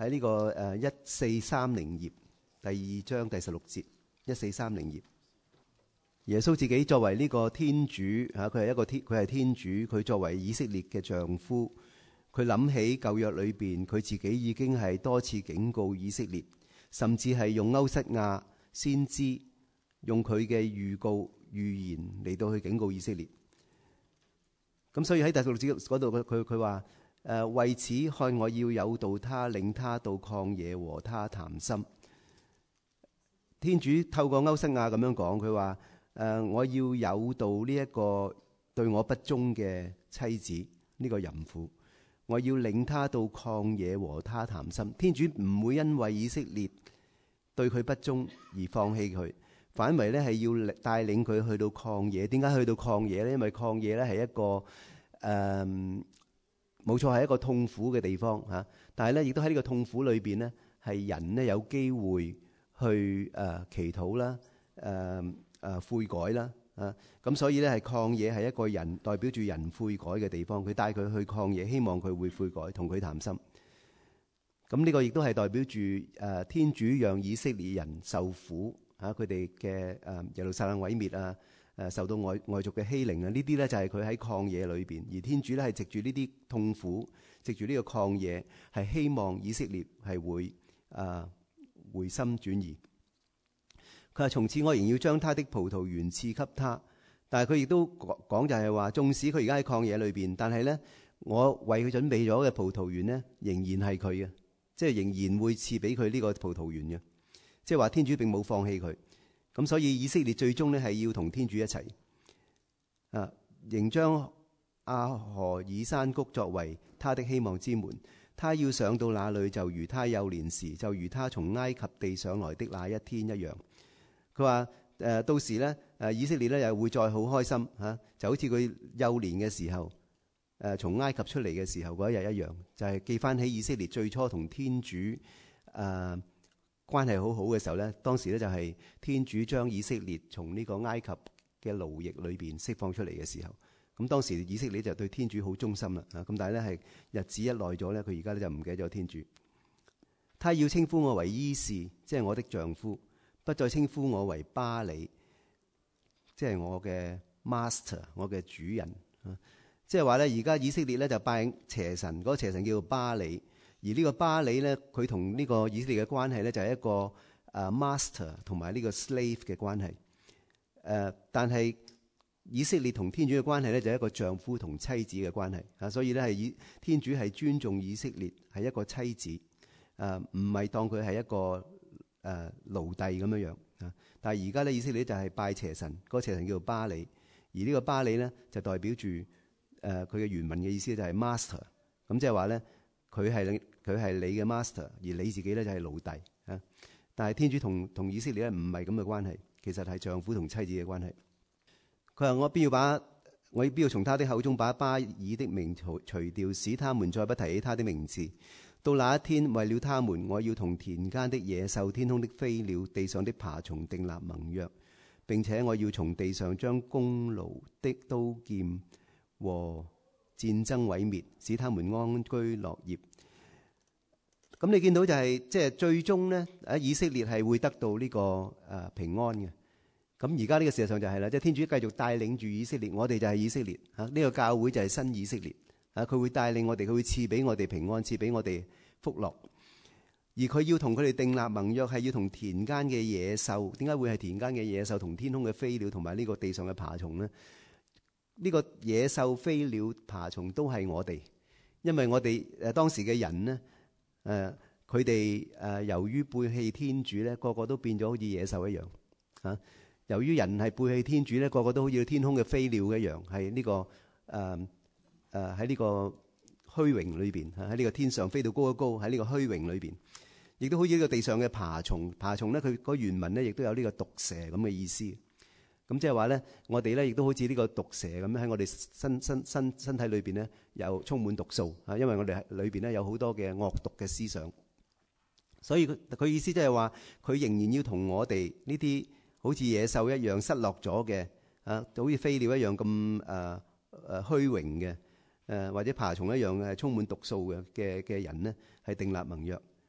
喺呢個誒一四三零頁第二章第十六節，一四三零頁。耶穌自己作為呢個天主嚇，佢係一個天，佢係天主，佢作為以色列嘅丈夫，佢諗起舊約裏邊，佢自己已經係多次警告以色列，甚至係用歐瑟亞先知用佢嘅預告預言嚟到去警告以色列。咁所以喺第十六節嗰度，佢佢話誒，為此看我要誘導他，領他到曠野和他談心。天主透過歐瑟亞咁樣講，佢話誒，我要誘導呢一個對我不忠嘅妻子，呢、這個淫婦，我要領他到曠野和他談心。天主唔會因為以色列對佢不忠而放棄佢，反為咧係要帶領佢去到曠野。點解去到曠野咧？因為曠野咧係一個誒，冇、呃、錯係一個痛苦嘅地方吓。但係咧，亦都喺呢個痛苦裏邊咧，係人咧有機會去誒、呃、祈禱啦，誒、呃、誒、呃、悔改啦。啊，咁所以咧係曠野係一個人代表住人悔改嘅地方。佢帶佢去曠野，希望佢會悔改，同佢談心。咁呢個亦都係代表住誒、呃、天主讓以色列人受苦嚇，佢哋嘅誒耶路撒冷毀滅啊，誒受到外外族嘅欺凌啊，呢啲咧就係佢喺曠野裏邊。而天主咧係藉住呢啲痛苦，藉住呢個曠野，係希望以色列係會誒、呃、回心轉意。佢話：從此我仍要將他的葡萄園賜給他。但係佢亦都講就係話，縱使佢而家喺曠野裏邊，但係咧我為佢準備咗嘅葡萄園咧，仍然係佢嘅。即係仍然會賜俾佢呢個葡萄園嘅，即係話天主並冇放棄佢。咁所以以色列最終咧係要同天主一齊啊，仍將亞何珥山谷作為他的希望之門。他要上到那裏，就如他幼年時，就如他從埃及地上來的那一天一樣。佢話誒，到時咧誒，以色列咧又會再好開心嚇、啊，就好似佢幼年嘅時候。誒從埃及出嚟嘅時候嗰一日一樣，就係、是、記翻起以色列最初同天主誒、呃、關係好好嘅時候咧，當時咧就係天主將以色列從呢個埃及嘅奴役裏邊釋放出嚟嘅時候，咁當時以色列就對天主好忠心啦嚇，咁但係咧係日子一耐咗咧，佢而家咧就唔記得咗天主。他要稱呼我為依士，即係我的丈夫，不再稱呼我為巴里，即係我嘅 master， 我嘅主人啊。即係話咧，而家以色列咧就拜邪神，嗰個邪神叫做巴里。而呢個巴里咧，佢同呢個以色列嘅關係咧，就係一個誒 master 同埋呢個 slave 嘅關係。誒，但係以色列同天主嘅關係咧，就係一個丈夫同妻子嘅關係啊。所以咧係以天主係尊重以色列係一個妻子，誒唔係當佢係一個誒奴隸咁樣樣啊。但係而家咧以色列就係拜邪神，嗰個邪神叫做巴里。而呢個巴里咧就代表住。誒佢嘅原文嘅意思就係 master， 咁即係話咧，佢係佢係你嘅 master， 而你自己咧就係奴隸啊。但係天主同同以色列咧唔係咁嘅關係，其實係丈夫同妻子嘅關係。佢話：我必要把我必要從他的口中把巴爾的名除除掉，使他們再不提起他的名字。到那一天，為了他們，我要同田間的野獸、天空的飛鳥、地上的爬蟲訂立盟約，並且我要從地上將弓弩的刀劍和戰爭毀滅，使他們安居樂業。咁你見到就係即係最終咧，喺以色列係會得到呢個誒平安嘅。咁而家呢個事實上就係啦，即係天主繼續帶領住以色列，我哋就係以色列嚇，呢個教會就係新以色列嚇，佢會帶領我哋，佢會賜俾我哋平安，賜俾我哋福樂。而佢要同佢哋訂立盟約，係要同田間嘅野獸。點解會係田間嘅野獸同天空嘅飛鳥同埋呢個地上嘅爬蟲咧？呢個野獸、飛鳥、爬蟲都係我哋，因為我哋誒當時嘅人咧，誒佢哋誒由於背棄天主咧，個個都變咗好似野獸一樣嚇。由於人係背棄天主咧，個個都好似天空嘅飛鳥一樣，係呢個誒誒喺呢個虛榮裏邊，喺呢個天上飛到高一高，喺呢個虛榮裏邊，亦都好似呢個地上嘅爬蟲。爬蟲咧，佢個原文咧亦都有呢個毒蛇咁嘅意思。咁即係話咧，我哋咧亦都好似呢個毒蛇咁樣喺我哋身身身身體裏邊咧，有充滿毒素啊！因為我哋裏邊咧有好多嘅惡毒嘅思想，所以佢佢意思即係話，佢仍然要同我哋呢啲好似野獸一樣失落咗嘅啊，好似飛鳥一樣咁誒誒虛榮嘅誒，或者爬蟲一樣係充滿毒素嘅嘅嘅人咧，係訂立盟約。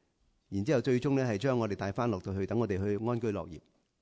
然之後最終咧係將我哋帶翻落到去，等我哋去安居樂業。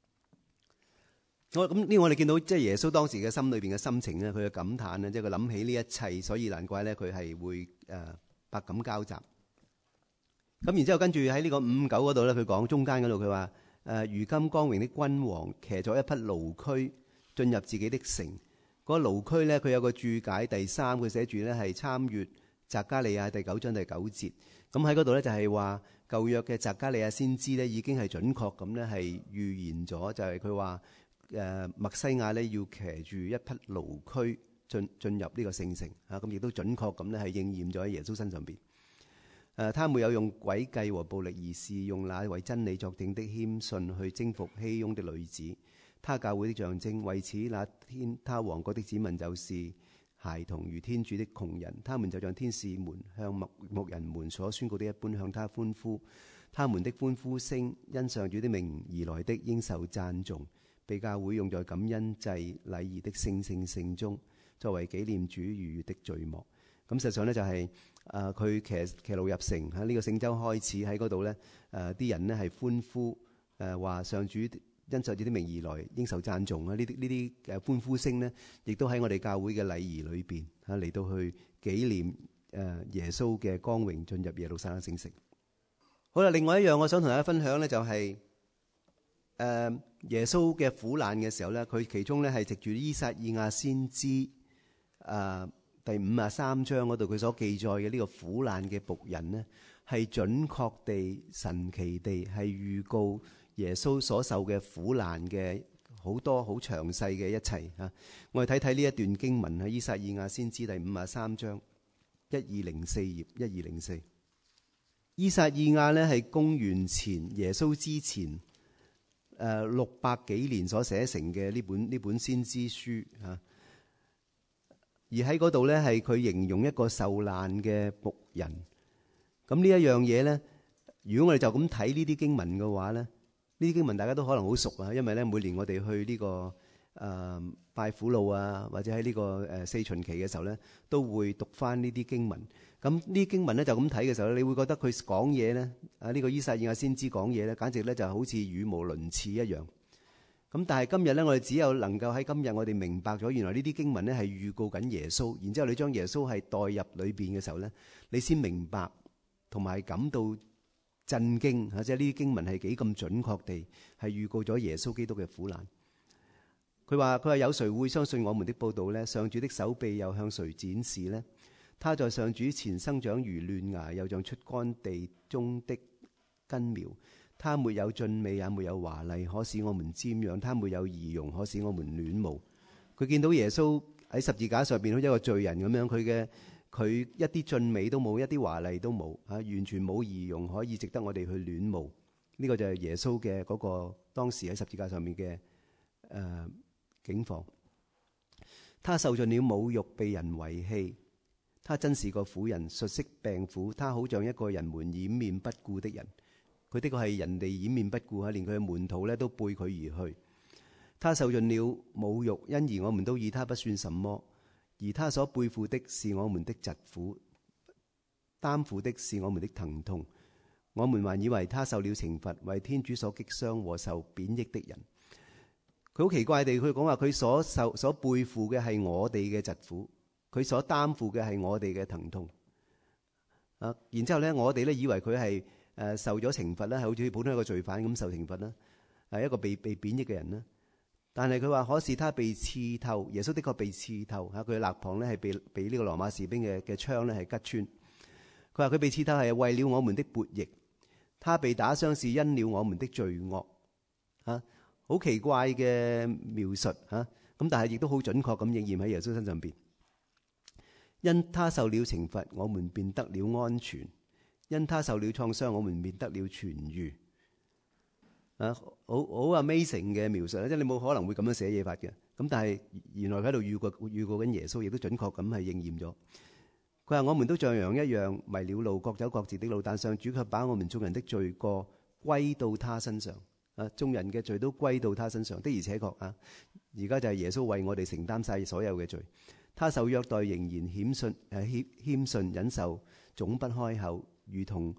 好，咁呢，我哋見到即係耶穌當時嘅心裏邊嘅心情咧，佢嘅感嘆咧，即係佢諗起呢一切，所以難怪咧佢係會誒百感交集。咁然之後跟住喺呢個五九嗰度咧，佢講中間嗰度，佢話誒如今光榮的君王騎咗一匹驢駒進入自己的城。嗰、那個驢駒咧，佢有個注解第三，佢寫住咧係參閱匝加利亞第九章第九節。咁喺嗰度咧就係話舊約嘅匝加利亞先知咧已經係準確咁咧係預言咗，就係佢話誒默西亞咧要騎住一匹驢駒進進入呢個聖城啊，咁亦都準確咁咧係應驗咗喺耶穌身上邊。誒，他沒有用詭計和暴力，而是用那為真理作定的謙遜去征服熙雍的女子，他教會的象徵。為此，那天他王國的子民就是孩童，如天主的窮人，他們就像天使們向牧牧人們所宣告的一般，向他歡呼。他們的歡呼聲因上主的名而來的，應受讚頌。被教會用在感恩祭禮儀的聖聖聖中，作為紀念主逾越的序幕。咁實際上咧就係誒佢騎騎驢入城喺呢個聖週開始喺嗰度咧，誒啲人呢係歡呼誒話上主因上主的名而來，應受讚頌啊！呢啲呢啲誒歡呼聲呢，亦都喺我哋教會嘅禮儀裏邊嚇嚟到去紀念誒耶穌嘅光榮進入耶路撒冷聖城。好啦，另外一樣我想同大家分享咧就係誒耶穌嘅苦難嘅時候咧，佢其中咧係藉住依撒意亞先知誒。第五十三章嗰度佢所記載嘅呢個苦難嘅僕人呢，係準確地、神奇地係預告耶穌所受嘅苦難嘅好多好詳細嘅一切嚇。我哋睇睇呢一段經文喺《依撒意亞先知》第五十三章一二零四頁一二零四。依撒意亞呢係公元前耶穌之前誒六百幾年所寫成嘅呢本呢本先知書嚇。而喺嗰度咧，係佢形容一個受難嘅僕人。咁呢一樣嘢咧，如果我哋就咁睇呢啲經文嘅話咧，呢啲經文大家都可能好熟啊，因為咧每年我哋去呢、這個誒、呃、拜苦路啊，或者喺呢、這個誒、呃、四旬期嘅時候咧，都會讀翻呢啲經文。咁呢啲經文咧就咁睇嘅時候咧，你會覺得佢講嘢咧啊，呢、這個依撒意亞先知講嘢咧，簡直咧就好似語無倫次一樣。咁但係今日咧，我哋只有能夠喺今日我哋明白咗，原來呢啲經文咧係預告緊耶穌。然之後你將耶穌係代入裏邊嘅時候咧，你先明白同埋感到震驚嚇，即係呢啲經文係幾咁準確地係預告咗耶穌基督嘅苦難。佢話佢話有誰會相信我們的報道呢？上主的手臂又向誰展示呢？他在上主前生長如嫩芽，又像出乾地中的根苗。他沒有俊美，也沒有華麗，可使我們瞻仰；他沒有儀容，可使我們戀慕。佢見到耶穌喺十字架上邊好似一個罪人咁樣，佢嘅佢一啲俊美都冇，一啲華麗都冇，嚇完全冇儀容可以值得我哋去戀慕。呢、這個就係耶穌嘅嗰個當時喺十字架上面嘅誒境況。他受盡了侮辱，被人遺棄。他真是個婦人，述說病苦。他好像一個人們掩面不顧的人。佢的確係人哋掩面不顧，連佢嘅門徒咧都背佢而去。他受盡了侮辱，因而我們都以他不算什麼。而他所背負的是我們的疾苦，擔負的是我們的疼痛。我們還以為他受了懲罰，為天主所擊傷和受貶抑的人。佢好奇怪地，佢講話佢所受所背負嘅係我哋嘅疾苦，佢所擔負嘅係我哋嘅疼痛。啊，然之後咧，我哋咧以為佢係。誒受咗懲罰咧，係好似普通一個罪犯咁受懲罰啦，係一個被被貶抑嘅人啦。但係佢話，可是他被刺透，耶穌的確被刺透嚇，佢嘅肋旁咧係被被呢個羅馬士兵嘅嘅槍咧係吉穿。佢話佢被刺透係為了我們的悖逆，他被打傷是因了我們的罪惡嚇，好奇怪嘅描述嚇。咁但係亦都好準確咁應驗喺耶穌身上邊。因他受了懲罰，我們便得了安全。因他受了創傷，我們便得了痊愈。啊，好好 amazing 嘅描述咧，即係你冇可能會咁樣寫嘢法嘅。咁但係原來喺度預告預告緊耶穌，亦都準確咁係應驗咗。佢話：我們都像羊一樣迷了路，各走各自的路，但上主卻把我們眾人的罪過歸到他身上。啊，眾人嘅罪都歸到他身上，的而且確啊，而家就係耶穌為我哋承擔晒所有嘅罪。他受虐待仍然謙遜，誒謙謙遜忍受，總不開口。如同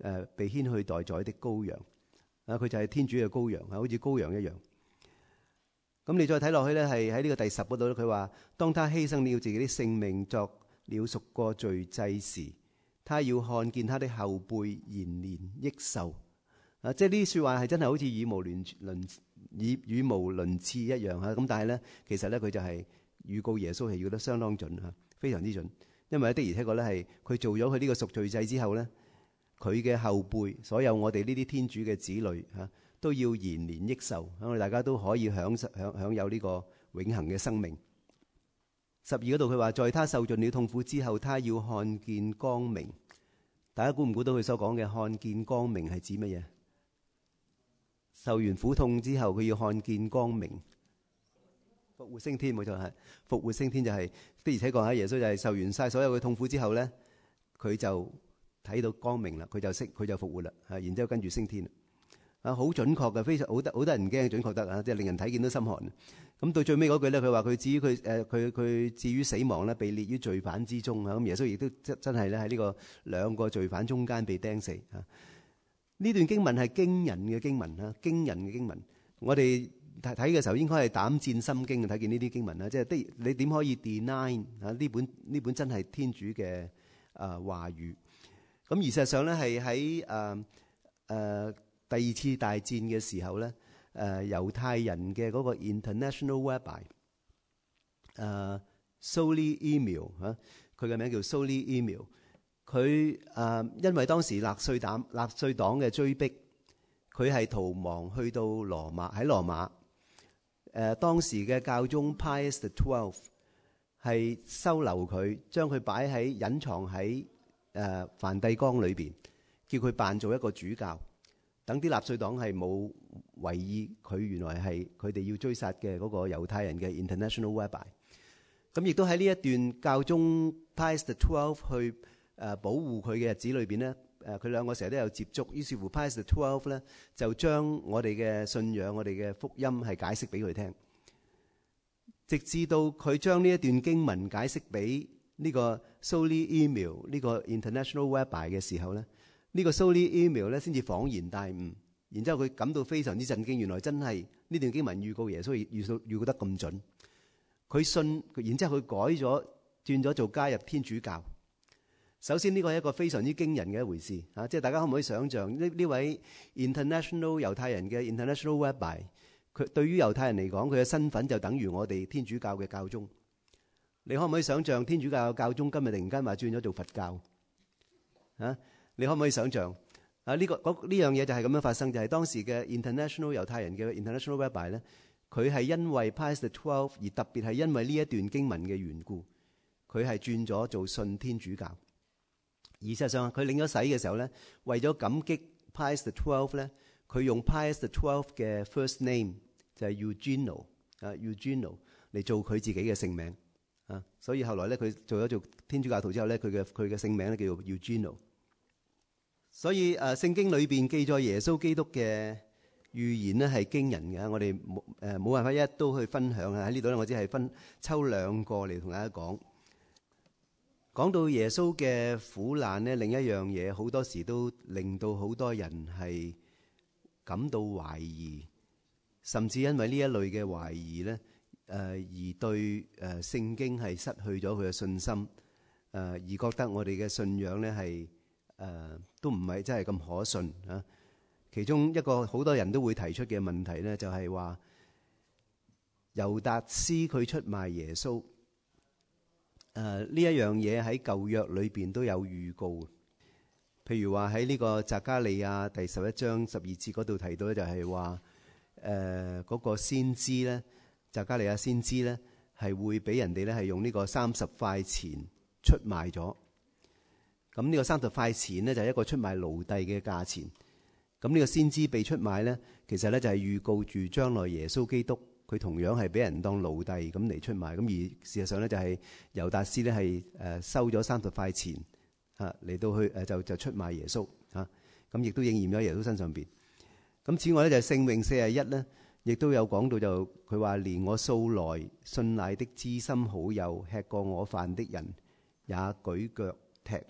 誒被牽去待宰的羔羊啊，佢就係天主嘅羔羊啊，好似羔羊一樣。咁你再睇落去咧，係喺呢個第十嗰度咧，佢話當他犧牲了自己的性命作了贖過罪祭時，他要看見他的後輩延年益壽啊！即係呢啲説話係真係好似語無倫倫語語無倫次一樣啊！咁但係咧，其實咧佢就係預告耶穌係預得相當準啊，非常之準。因為的而且確咧係佢做咗佢呢個贖罪祭之後咧，佢嘅後輩，所有我哋呢啲天主嘅子女嚇，都要延年益壽，我哋大家都可以享受享享有呢個永恆嘅生命。十二嗰度佢話，在他受盡了痛苦之後，他要看見光明。大家估唔估到佢所講嘅看見光明係指乜嘢？受完苦痛之後，佢要看見光明，復活升天，冇錯係復活升天，就係的而且確喺耶穌就係受完晒所有嘅痛苦之後咧，佢就睇到光明啦，佢就識佢就復活啦，啊，然之後跟住升天啊，好準確嘅，非常好得好得人驚，準確得啊，即係令人睇見都心寒。咁到最尾嗰句咧，佢話佢至於佢誒佢佢至於死亡咧，被列於罪犯之中啊。咁耶穌亦都真真係咧喺呢個兩個罪犯中間被釘死啊。呢段經文係驚人嘅經文啊，驚人嘅經文。我哋睇睇嘅時候應該係膽戰心驚，睇見呢啲經文啦，即係的你點可以 deny 啊？呢本呢本真係天主嘅啊話語。咁而事實上咧係喺誒誒第二次大戰嘅時候咧，誒、呃、猶太人嘅嗰個 International Rabbi 誒 Soli Emil 嚇，佢嘅名叫 Soli Emil。佢誒因為當時納粹黨納粹黨嘅追逼，佢係逃亡去到羅馬，喺羅馬。誒、呃、當時嘅教宗 Pius the Twelfth 係收留佢，將佢擺喺隱藏喺誒梵蒂岡裏邊，叫佢扮做一個主教。等啲納粹黨係冇懷疑佢原來係佢哋要追殺嘅嗰個猶太人嘅 International Rabbi。咁亦都喺呢一段教宗 Pius the Twelfth 去誒保護佢嘅日子裏邊咧，誒佢兩個成日都有接觸。於是乎 Pius the Twelfth 咧就將我哋嘅信仰、我哋嘅福音係解釋俾佢聽，直至到佢將呢一段經文解釋俾呢個 Soli Emil 呢個 International Rabbi 嘅時候咧，呢個 Soli Emil 咧先至恍然大悟，然之後佢感到非常之震驚，原來真係呢段經文預告耶穌預告預告得咁準。佢信，然之後佢改咗轉咗做加入天主教。首先呢個係一個非常之驚人嘅一回事啊！即係大家可唔可以想像呢呢位 International 猶太人嘅 International Rabbi， 佢對於猶太人嚟講，佢嘅身份就等於我哋天主教嘅教宗。你可唔可以想像天主教嘅教宗今日突然間話轉咗做佛教啊？你可唔可以想像啊？呢、這個呢樣嘢就係咁樣發生，就係、是、當時嘅 International 猶太人嘅 International Rabbi 咧，佢係因為 Pius the Twelfth 而特別係因為呢一段經文嘅緣故，佢係轉咗做信天主教。而事實上，佢領咗洗嘅時候咧，為咗感激 Pius the Twelfth 咧，佢用 Pius the Twelfth 嘅 first name 就係 Eugenio 啊 Eugenio 嚟做佢自己嘅聖名啊。所以後來咧，佢做咗做天主教徒之後咧，佢嘅佢嘅聖名咧叫做 Eugenio。所以誒，聖經裏邊記載耶穌基督嘅預言咧係驚人嘅，我哋冇誒冇辦法一一都去分享啊。喺呢度咧，我只係分抽兩個嚟同大家講。講到耶穌嘅苦難咧，另一樣嘢好多時都令到好多人係感到懷疑，甚至因為呢一類嘅懷疑咧，誒而對誒聖經係失去咗佢嘅信心，誒而覺得我哋嘅信仰咧係誒都唔係真係咁可信啊。其中一個好多人都會提出嘅問題咧，就係話猶達斯佢出賣耶穌。誒呢一樣嘢喺舊約裏邊都有預告，譬如話喺呢個匝加利亞第十一章十二節嗰度提到咧，就係話誒嗰個先知咧，匝加利亞先知咧係會俾人哋咧係用呢個三十塊錢出賣咗。咁呢個三十塊錢咧就係一個出賣奴隸嘅價錢。咁呢個先知被出賣咧，其實咧就係預告住將來耶穌基督。佢同樣係俾人當奴隸咁嚟出賣，咁而事實上咧就係猶達斯咧係誒收咗三十塊錢嚇嚟到去誒就就出賣耶穌嚇，咁亦都應驗咗耶穌身上邊。咁此外咧就係聖詠四十一咧，亦都有講到就佢話連我素來信賴的知心好友，吃過我飯的人，也舉腳踢我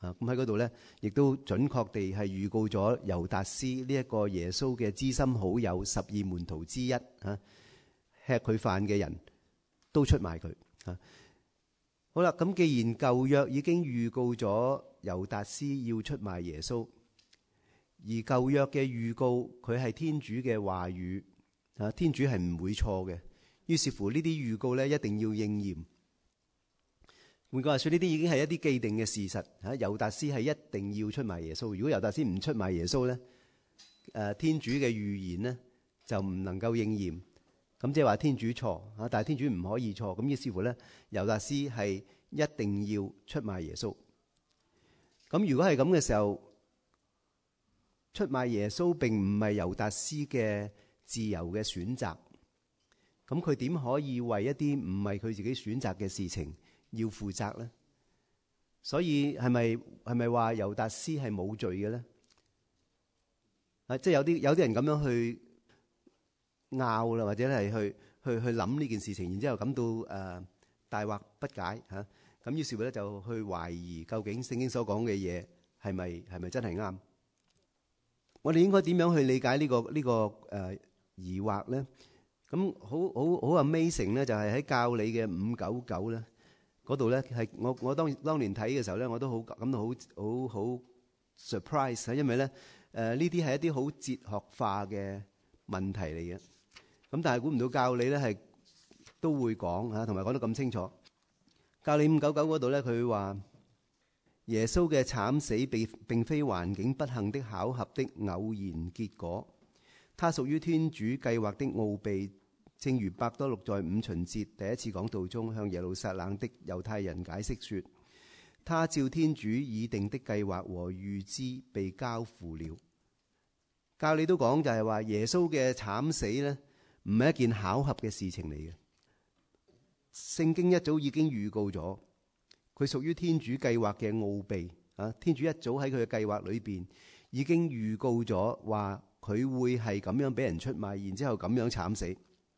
啊。咁喺嗰度咧，亦都準確地係預告咗猶達斯呢一個耶穌嘅知心好友、十二門徒之一啊，吃佢飯嘅人都出賣佢啊。好啦，咁既然舊約已經預告咗猶達斯要出賣耶穌，而舊約嘅預告佢係天主嘅話語啊，天主係唔會錯嘅。於是乎呢啲預告咧一定要應驗。換句話說，呢啲已經係一啲既定嘅事實嚇。猶達斯係一定要出賣耶穌。如果猶達斯唔出賣耶穌咧，誒天主嘅預言咧就唔能夠應驗。咁即係話天主錯嚇，但係天主唔可以錯。咁於是乎咧，猶達斯係一定要出賣耶穌。咁如果係咁嘅時候，出賣耶穌並唔係猶達斯嘅自由嘅選擇。咁佢點可以為一啲唔係佢自己選擇嘅事情要負責咧？所以係咪係咪話猶達斯係冇罪嘅咧？啊，即係有啲有啲人咁樣去拗啦，或者係去去去諗呢件事情，然之後感到誒、呃、大惑不解嚇。咁、啊、於是乎咧就去懷疑究竟聖經所講嘅嘢係咪係咪真係啱？我哋應該點樣去理解呢、這個呢、這個誒、呃、疑惑咧？咁好好好 amazing 咧，就係喺教理嘅五九九咧嗰度咧，係我我當當年睇嘅時候咧，我都好感到好好好 surprise 啊，因為咧誒呢啲係一啲好哲學化嘅問題嚟嘅。咁但係估唔到教理咧係都會講嚇，同埋講得咁清楚。教理五九九嗰度咧，佢話耶穌嘅慘死並並非環境不幸的巧合的偶然結果，它屬於天主計劃的奧秘。正如伯多祿在五旬節第一次講道中向耶路撒冷的猶太人解釋說，他照天主已定的計劃和預知被交付了。教理都講就係話耶穌嘅慘死呢，唔係一件巧合嘅事情嚟嘅。聖經一早已經預告咗，佢屬於天主計劃嘅奧秘啊！天主一早喺佢嘅計劃裏邊已經預告咗，話佢會係咁樣俾人出賣，然之後咁樣慘死。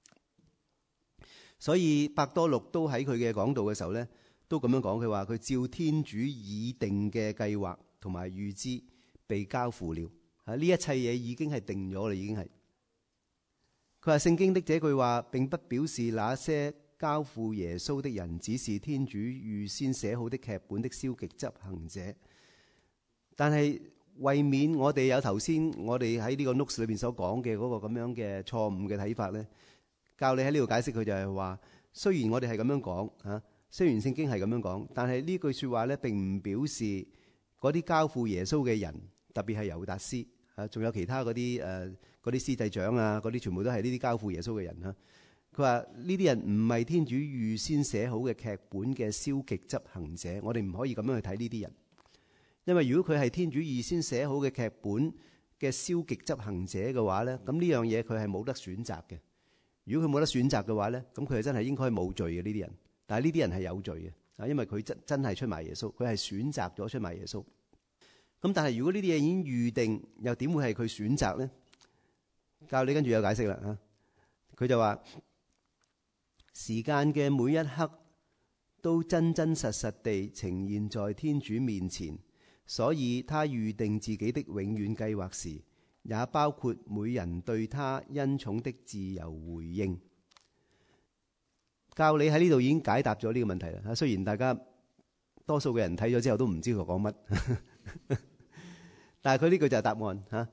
所以伯多祿都喺佢嘅講道嘅時候咧，都咁樣講，佢話佢照天主已定嘅計劃同埋預知被交付了。啊，呢一切嘢已經係定咗啦，已經係。佢話聖經的這句話並不表示那些交付耶穌的人只是天主預先寫好的劇本的消極執行者，但係為免我哋有頭先我哋喺呢個 notes 裏邊所講嘅嗰個咁樣嘅錯誤嘅睇法咧。教理喺呢度解釋，佢就係話，雖然我哋係咁樣講嚇，雖然聖經係咁樣講，但係呢句説話咧並唔表示嗰啲交付耶穌嘅人，特別係猶達斯嚇，仲有其他嗰啲誒嗰啲司祭長啊，嗰啲全部都係呢啲交付耶穌嘅人嚇。佢話呢啲人唔係天主預先寫好嘅劇本嘅消極執行者，我哋唔可以咁樣去睇呢啲人，因為如果佢係天主預先寫好嘅劇本嘅消極執行者嘅話咧，咁呢樣嘢佢係冇得選擇嘅。如果佢冇得選擇嘅話咧，咁佢係真係應該冇罪嘅呢啲人。但係呢啲人係有罪嘅啊，因為佢真真係出賣耶穌，佢係選擇咗出賣耶穌。咁但係如果呢啲嘢已經預定，又點會係佢選擇咧？教理跟住有解釋啦嚇，佢就話時間嘅每一刻都真真實實地呈現在天主面前，所以他預定自己的永遠計劃時，也包括每人對他恩寵的自由回應。教理喺呢度已經解答咗呢個問題啦。雖然大家多數嘅人睇咗之後都唔知佢講乜，但係佢呢句就係答案嚇。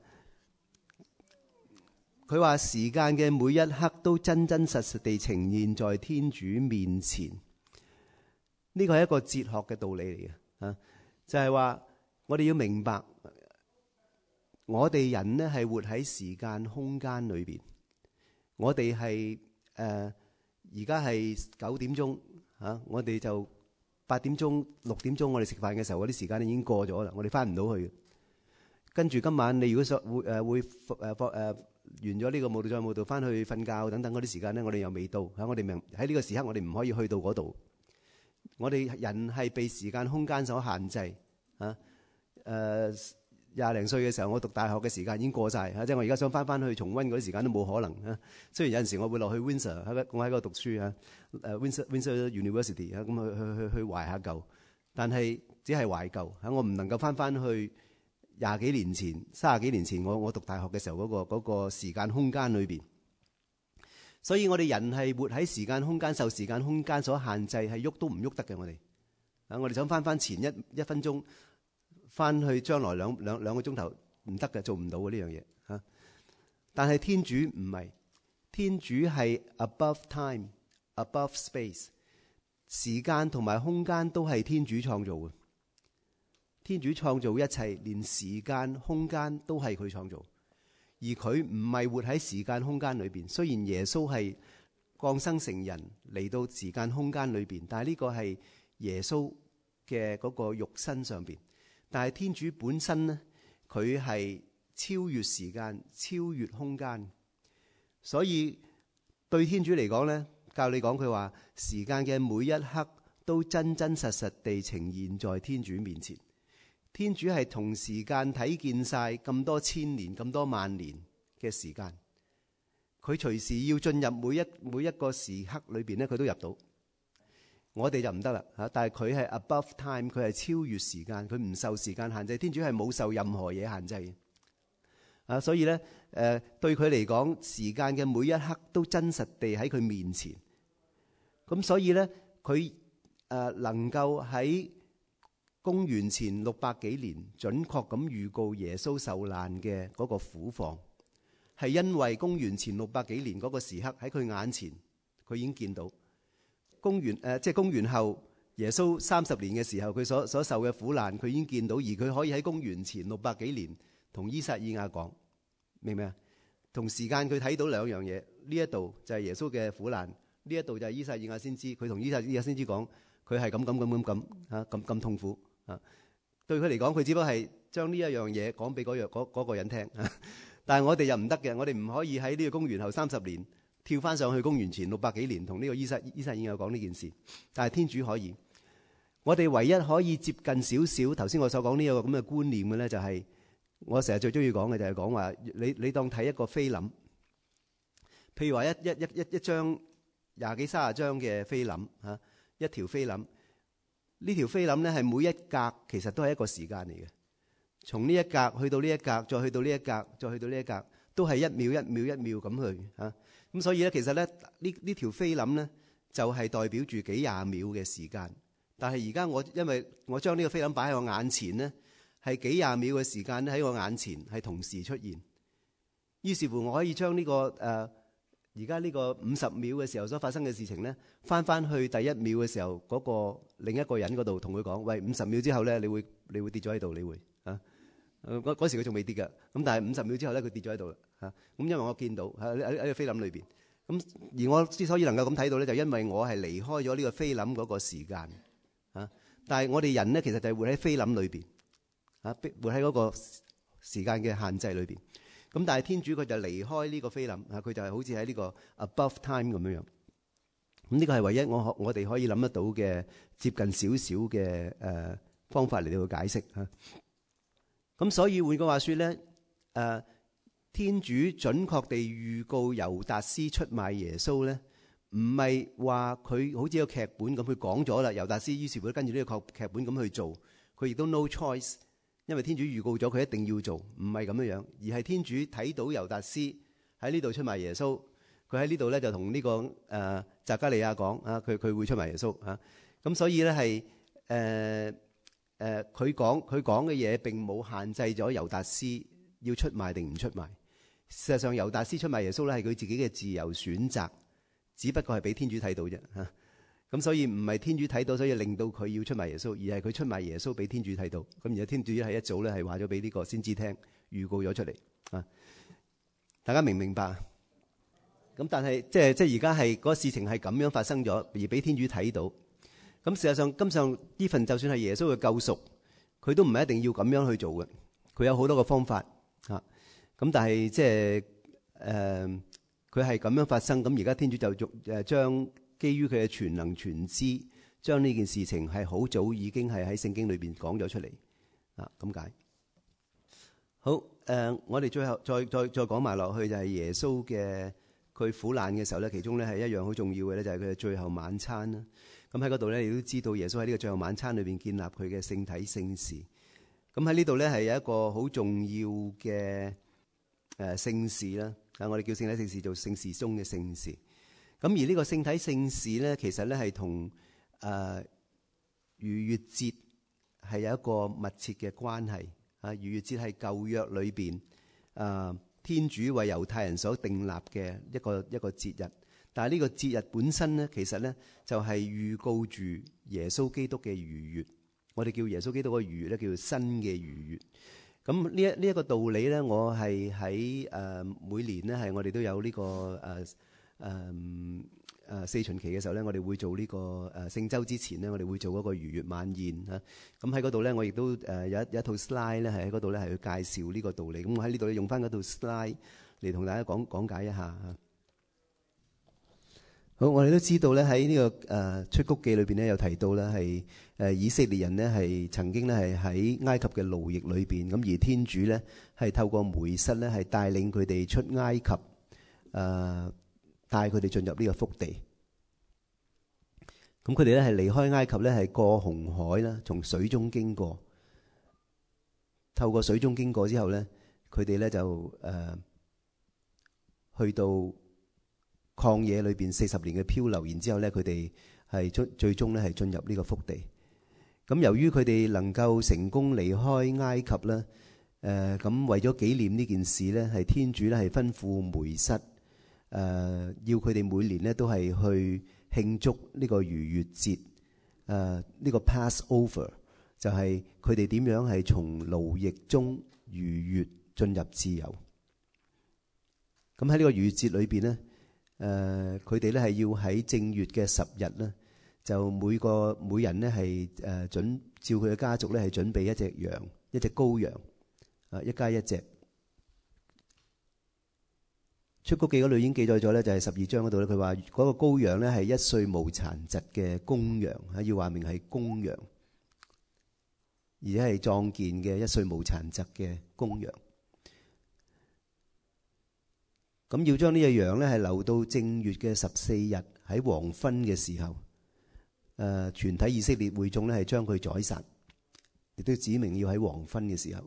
佢話時間嘅每一刻都真真實實地呈現在天主面前，呢個係一個哲學嘅道理嚟嘅嚇，就係話我哋要明白。我哋人呢係活喺時間空間裏邊，我哋係誒而家係九點鐘嚇，我哋就八點鐘六點鐘我哋食飯嘅時候，嗰啲時間已經過咗啦，我哋翻唔到去。跟住今晚你如果想會誒會誒誒誒完咗呢個舞蹈再舞蹈翻去瞓覺等等嗰啲時間咧，我哋又未到嚇，我哋明喺呢個時刻我哋唔可以去到嗰度。我哋人係被時間空間所限制嚇誒。廿零歲嘅時候，我讀大學嘅時間已經過晒，嚇，即係我而家想翻翻去重溫嗰啲時間都冇可能嚇。雖然有陣時我會落去 Windsor 喺我喺嗰度讀書嚇，誒 Windsor Windsor University 嚇，咁去去去去懷下舊。但係只係懷舊嚇，我唔能夠翻翻去廿幾年前、三十幾年前我我讀大學嘅時候嗰個嗰個時間空間裏邊。所以我哋人係活喺時間空間，受時間空間所限制，係喐都唔喐得嘅。我哋啊，我哋想翻翻前一一分鐘，翻去將來兩兩兩個鐘頭唔得嘅，做唔到嘅呢樣嘢嚇。但係天主唔係，天主係 above time、above space， 時間同埋空間都係天主創造嘅。天主創造一切，連時間空間都係佢創造。而佢唔係活喺時間空間裏邊，雖然耶穌係降生成人嚟到時間空間裏邊，但係呢個係耶穌嘅嗰個肉身上邊。但係天主本身呢，佢係超越時間、超越空間。所以對天主嚟講呢，教你講佢話，時間嘅每一刻都真真實實地呈現在天主面前。天主係同時間睇見晒咁多千年、咁多萬年嘅時間，佢隨時要進入每一每一個時刻裏邊咧，佢都入到。我哋就唔得啦嚇，但係佢係 above time，佢係超越時間，佢唔受時間限制。天主係冇受任何嘢限制嘅啊，所以咧誒，對佢嚟講，時間嘅每一刻都真實地喺佢面前。咁所以咧，佢誒能夠喺公元前六百幾年準確咁預告耶穌受難嘅嗰個苦況，係因為公元前六百幾年嗰個時刻喺佢眼前，佢已經見到公元誒、呃，即係公元後耶穌三十年嘅時候，佢所所受嘅苦難，佢已經見到，而佢可以喺公元前六百幾年同依撒意亞講，明唔明啊？同時間佢睇到兩樣嘢，呢一度就係耶穌嘅苦難，呢一度就係依撒意亞先知，佢同依撒意亞先知講，佢係咁咁咁咁咁嚇咁咁痛苦。啊，對佢嚟講，佢只不過係將呢一樣嘢講俾嗰樣嗰嗰個人聽。但係我哋又唔得嘅，我哋唔可以喺呢個公元後三十年跳翻上去公元前六百幾年同呢個依撒依撒意亞講呢件事。但係天主可以，我哋唯一可以接近少少頭先我所講呢個咁嘅觀念嘅咧，就係我成日最中意講嘅就係講話你你當睇一個菲林，譬如話一一一一一張廿幾三十張嘅菲林嚇，一條菲林。呢條菲林咧係每一格其實都係一個時間嚟嘅，從呢一格去到呢一格，再去到呢一格，再去到呢一格，都係一秒一秒一秒咁去嚇。咁所以咧，其實咧呢呢條菲林咧就係代表住幾廿秒嘅時間。但係而家我因為我將呢個菲林擺喺我眼前咧，係幾廿秒嘅時間咧喺我眼前係同時出現。於是乎我可以將呢個誒而家呢個五十秒嘅時候所發生嘅事情咧，翻翻去第一秒嘅時候嗰個另一個人嗰度同佢講：喂，五十秒之後咧，你會你會跌咗喺度，你會啊？嗰嗰時佢仲未跌㗎，咁但係五十秒之後咧，佢跌咗喺度啦嚇。咁因為我見到喺喺喺個菲林裏邊，咁而我之所以能夠咁睇到咧，就因為我係離開咗呢個菲林嗰個時間啊。但係我哋人咧，其實就係活喺菲林裏邊啊，活喺嗰個時間嘅限制裏邊。咁但係天主佢就離開呢個菲林啊，佢就係好似喺呢個 above time 咁樣樣。咁呢個係唯一我我哋可以諗得到嘅接近少少嘅誒方法嚟到去解釋嚇。咁所以換句話說咧，誒天主準確地預告猶達斯出賣耶穌咧，唔係話佢好似個劇本咁，佢講咗啦，猶達斯於是乎跟住呢個劇本咁去做，佢亦都 no choice。因為天主預告咗佢一定要做，唔係咁樣樣，而係天主睇到猶達斯喺呢度出賣耶穌，佢喺呢度咧就同呢、這個誒匝、呃、加利亞講啊，佢佢會出賣耶穌啊，咁所以咧係誒誒佢講佢講嘅嘢並冇限制咗猶達斯要出賣定唔出賣。事實上猶達斯出賣耶穌咧係佢自己嘅自由選擇，只不過係俾天主睇到啫嚇。咁所以唔係天主睇到，所以令到佢要出賣耶穌，而係佢出賣耶穌俾天主睇到。咁而家天主係一早咧係話咗俾呢個先知聽，預告咗出嚟啊！大家明唔明白？咁但係即係即係而家係嗰個事情係咁樣發生咗，而俾天主睇到。咁事實上今上呢份就算係耶穌嘅救贖，佢都唔係一定要咁樣去做嘅。佢有好多個方法啊。咁但係即係誒，佢係咁樣發生。咁而家天主就誒將。基於佢嘅全能全知，將呢件事情係好早已經係喺聖經裏邊講咗出嚟啊！咁解好誒、呃，我哋最後再再再講埋落去就係耶穌嘅佢苦難嘅時候咧，其中咧係一樣好重要嘅咧，就係佢嘅最後晚餐啦。 咁喺嗰度咧，你都知道耶穌喺呢個最後晚餐裏邊建立佢嘅聖體聖事。咁喺呢度咧係有一個好重要嘅誒聖事啦。啊，我哋叫聖體聖事做聖事中嘅聖事。咁而呢個聖體聖事咧，其實咧係同誒逾越節係有一個密切嘅關係。啊，逾越節係舊約裏邊誒天主為猶太人所訂立嘅一個一個節日。但係呢個節日本身咧，其實咧就係預告住耶穌基督嘅逾越。我哋叫耶穌基督嘅逾越咧，叫做新嘅逾越。咁呢一呢一個道理咧，我係喺誒每年咧係我哋都有呢個誒誒誒四旬期嘅時候咧，我哋會做呢個誒聖週之前咧，我哋會做嗰個逾越晚宴嚇。咁喺嗰度咧，我亦都誒有一有一套 slide 咧，係喺嗰度咧係去介紹呢個道理。咁我喺呢度咧用翻嗰套 slide 嚟同大家講講解一下嚇。好，我哋都知道咧喺呢個誒出谷記裏邊咧有提到咧係誒以色列人咧係曾經咧係喺埃及嘅奴役裏邊，咁而天主咧係透過梅瑟咧係帶領佢哋出埃及，誒帶佢哋進入呢個福地。咁佢哋咧係離開埃及咧係過紅海啦，從水中經過，透過水中經過之後咧，佢哋咧就誒去到曠野裏邊四十年嘅漂流，然之後咧，佢哋係最最終咧係進入呢個福地。咁由於佢哋能夠成功離開埃及咧，誒、呃、咁為咗紀念呢件事咧，係天主咧係吩咐梅瑟，誒、呃、要佢哋每年咧都係去慶祝呢個逾越節，誒、呃、呢、這個 Passover 就係佢哋點樣係從奴役中逾越進入自由。咁喺呢個逾越節裏邊咧。誒佢哋咧係要喺正月嘅十日咧，就每個每人咧係誒準照佢嘅家族咧係準備一隻羊，一隻羔羊，啊一家一隻。出谷記嗰度已經記載咗咧，就係十二章嗰度咧，佢話嗰個羔羊咧係一歲無殘疾嘅公羊，啊要話明係公羊，而且係壯健嘅一歲無殘疾嘅公羊。咁要將呢隻羊咧係留到正月嘅十四日喺黃昏嘅時候，誒全體以色列會眾咧係將佢宰殺，亦都指明要喺黃昏嘅時候。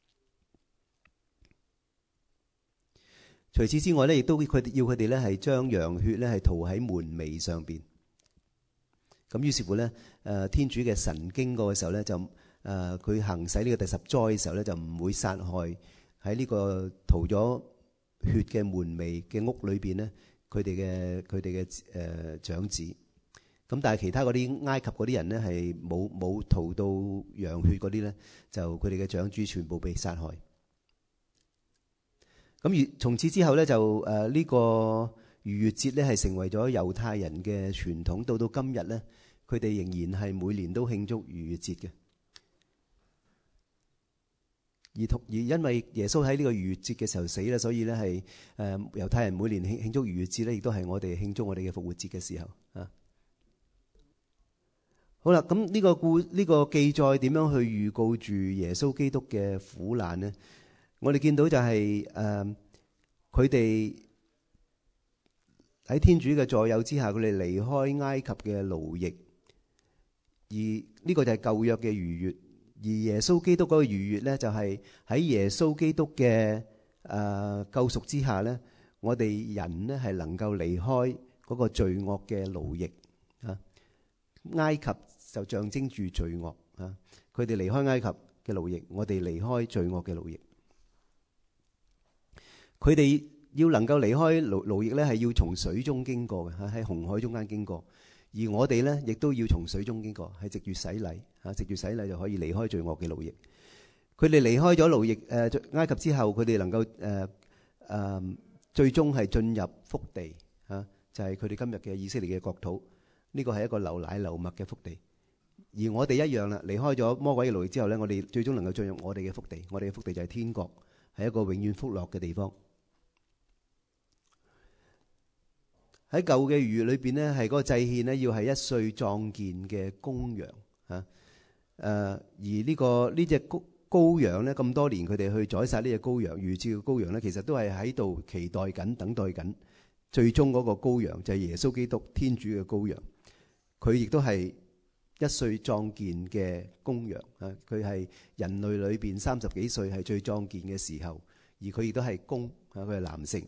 除此之外咧，亦都佢要佢哋咧係將羊血咧係塗喺門楣上邊。咁於是乎咧，誒天主嘅神經過嘅時候咧，就誒佢行使呢個第十災嘅時候咧，就唔會殺害喺呢個塗咗血嘅門楣嘅屋裏邊咧，佢哋嘅佢哋嘅誒長子。咁但係其他嗰啲埃及嗰啲人咧係冇冇塗到羊血嗰啲咧，就佢哋嘅長子全部被殺害。咁而從此之後咧，就誒呢個逾越節咧係成為咗猶太人嘅傳統。到到今日咧，佢哋仍然係每年都慶祝逾越節嘅。而同而因為耶穌喺呢個逾越節嘅時候死啦，所以咧係誒猶太人每年慶慶祝逾越節咧，亦都係我哋慶祝我哋嘅復活節嘅時候啊。好啦，咁呢個故呢個記載點樣去預告住耶穌基督嘅苦難呢？我哋見到就係誒佢哋喺天主嘅助佑之下，佢哋離開埃及嘅奴役，而呢個就係舊約嘅逾越。而耶穌基督嗰個逾越咧，就係喺耶穌基督嘅誒救贖之下咧，我哋人咧係能夠離開嗰個罪惡嘅奴役啊。埃及就象徵住罪惡啊，佢哋離開埃及嘅奴役，我哋離開罪惡嘅奴役。佢哋要能夠離開奴奴役咧，係要從水中經過嘅，喺紅海中間經過。而我哋咧，亦都要從水中經過，係藉住洗禮嚇，藉住洗禮就可以離開罪惡嘅奴役。佢哋離開咗奴役誒埃及之後，佢哋能夠誒誒最終係進入福地嚇，就係佢哋今日嘅以色列嘅國土。呢個係一個流奶流蜜嘅福地。而我哋一樣啦，離開咗魔鬼嘅奴役之後咧，我哋最終能夠進入我哋嘅福地。我哋嘅福地就係天國，係一個永遠福樂嘅地方。喺舊嘅逾越裏邊咧，係嗰個祭獻咧，要係一歲壯健嘅公羊嚇。誒、呃，而呢、這個呢隻羔羔羊咧，咁多年佢哋去宰殺呢隻羔羊，逾越嘅羔羊咧，其實都係喺度期待緊、等待緊最終嗰個羔羊，就係、是、耶穌基督天主嘅羔羊。 佢亦都係一歲壯健嘅公羊啊！佢係人類裏邊三十幾歲係最壯健嘅時候，而佢亦都係公啊，佢係男性。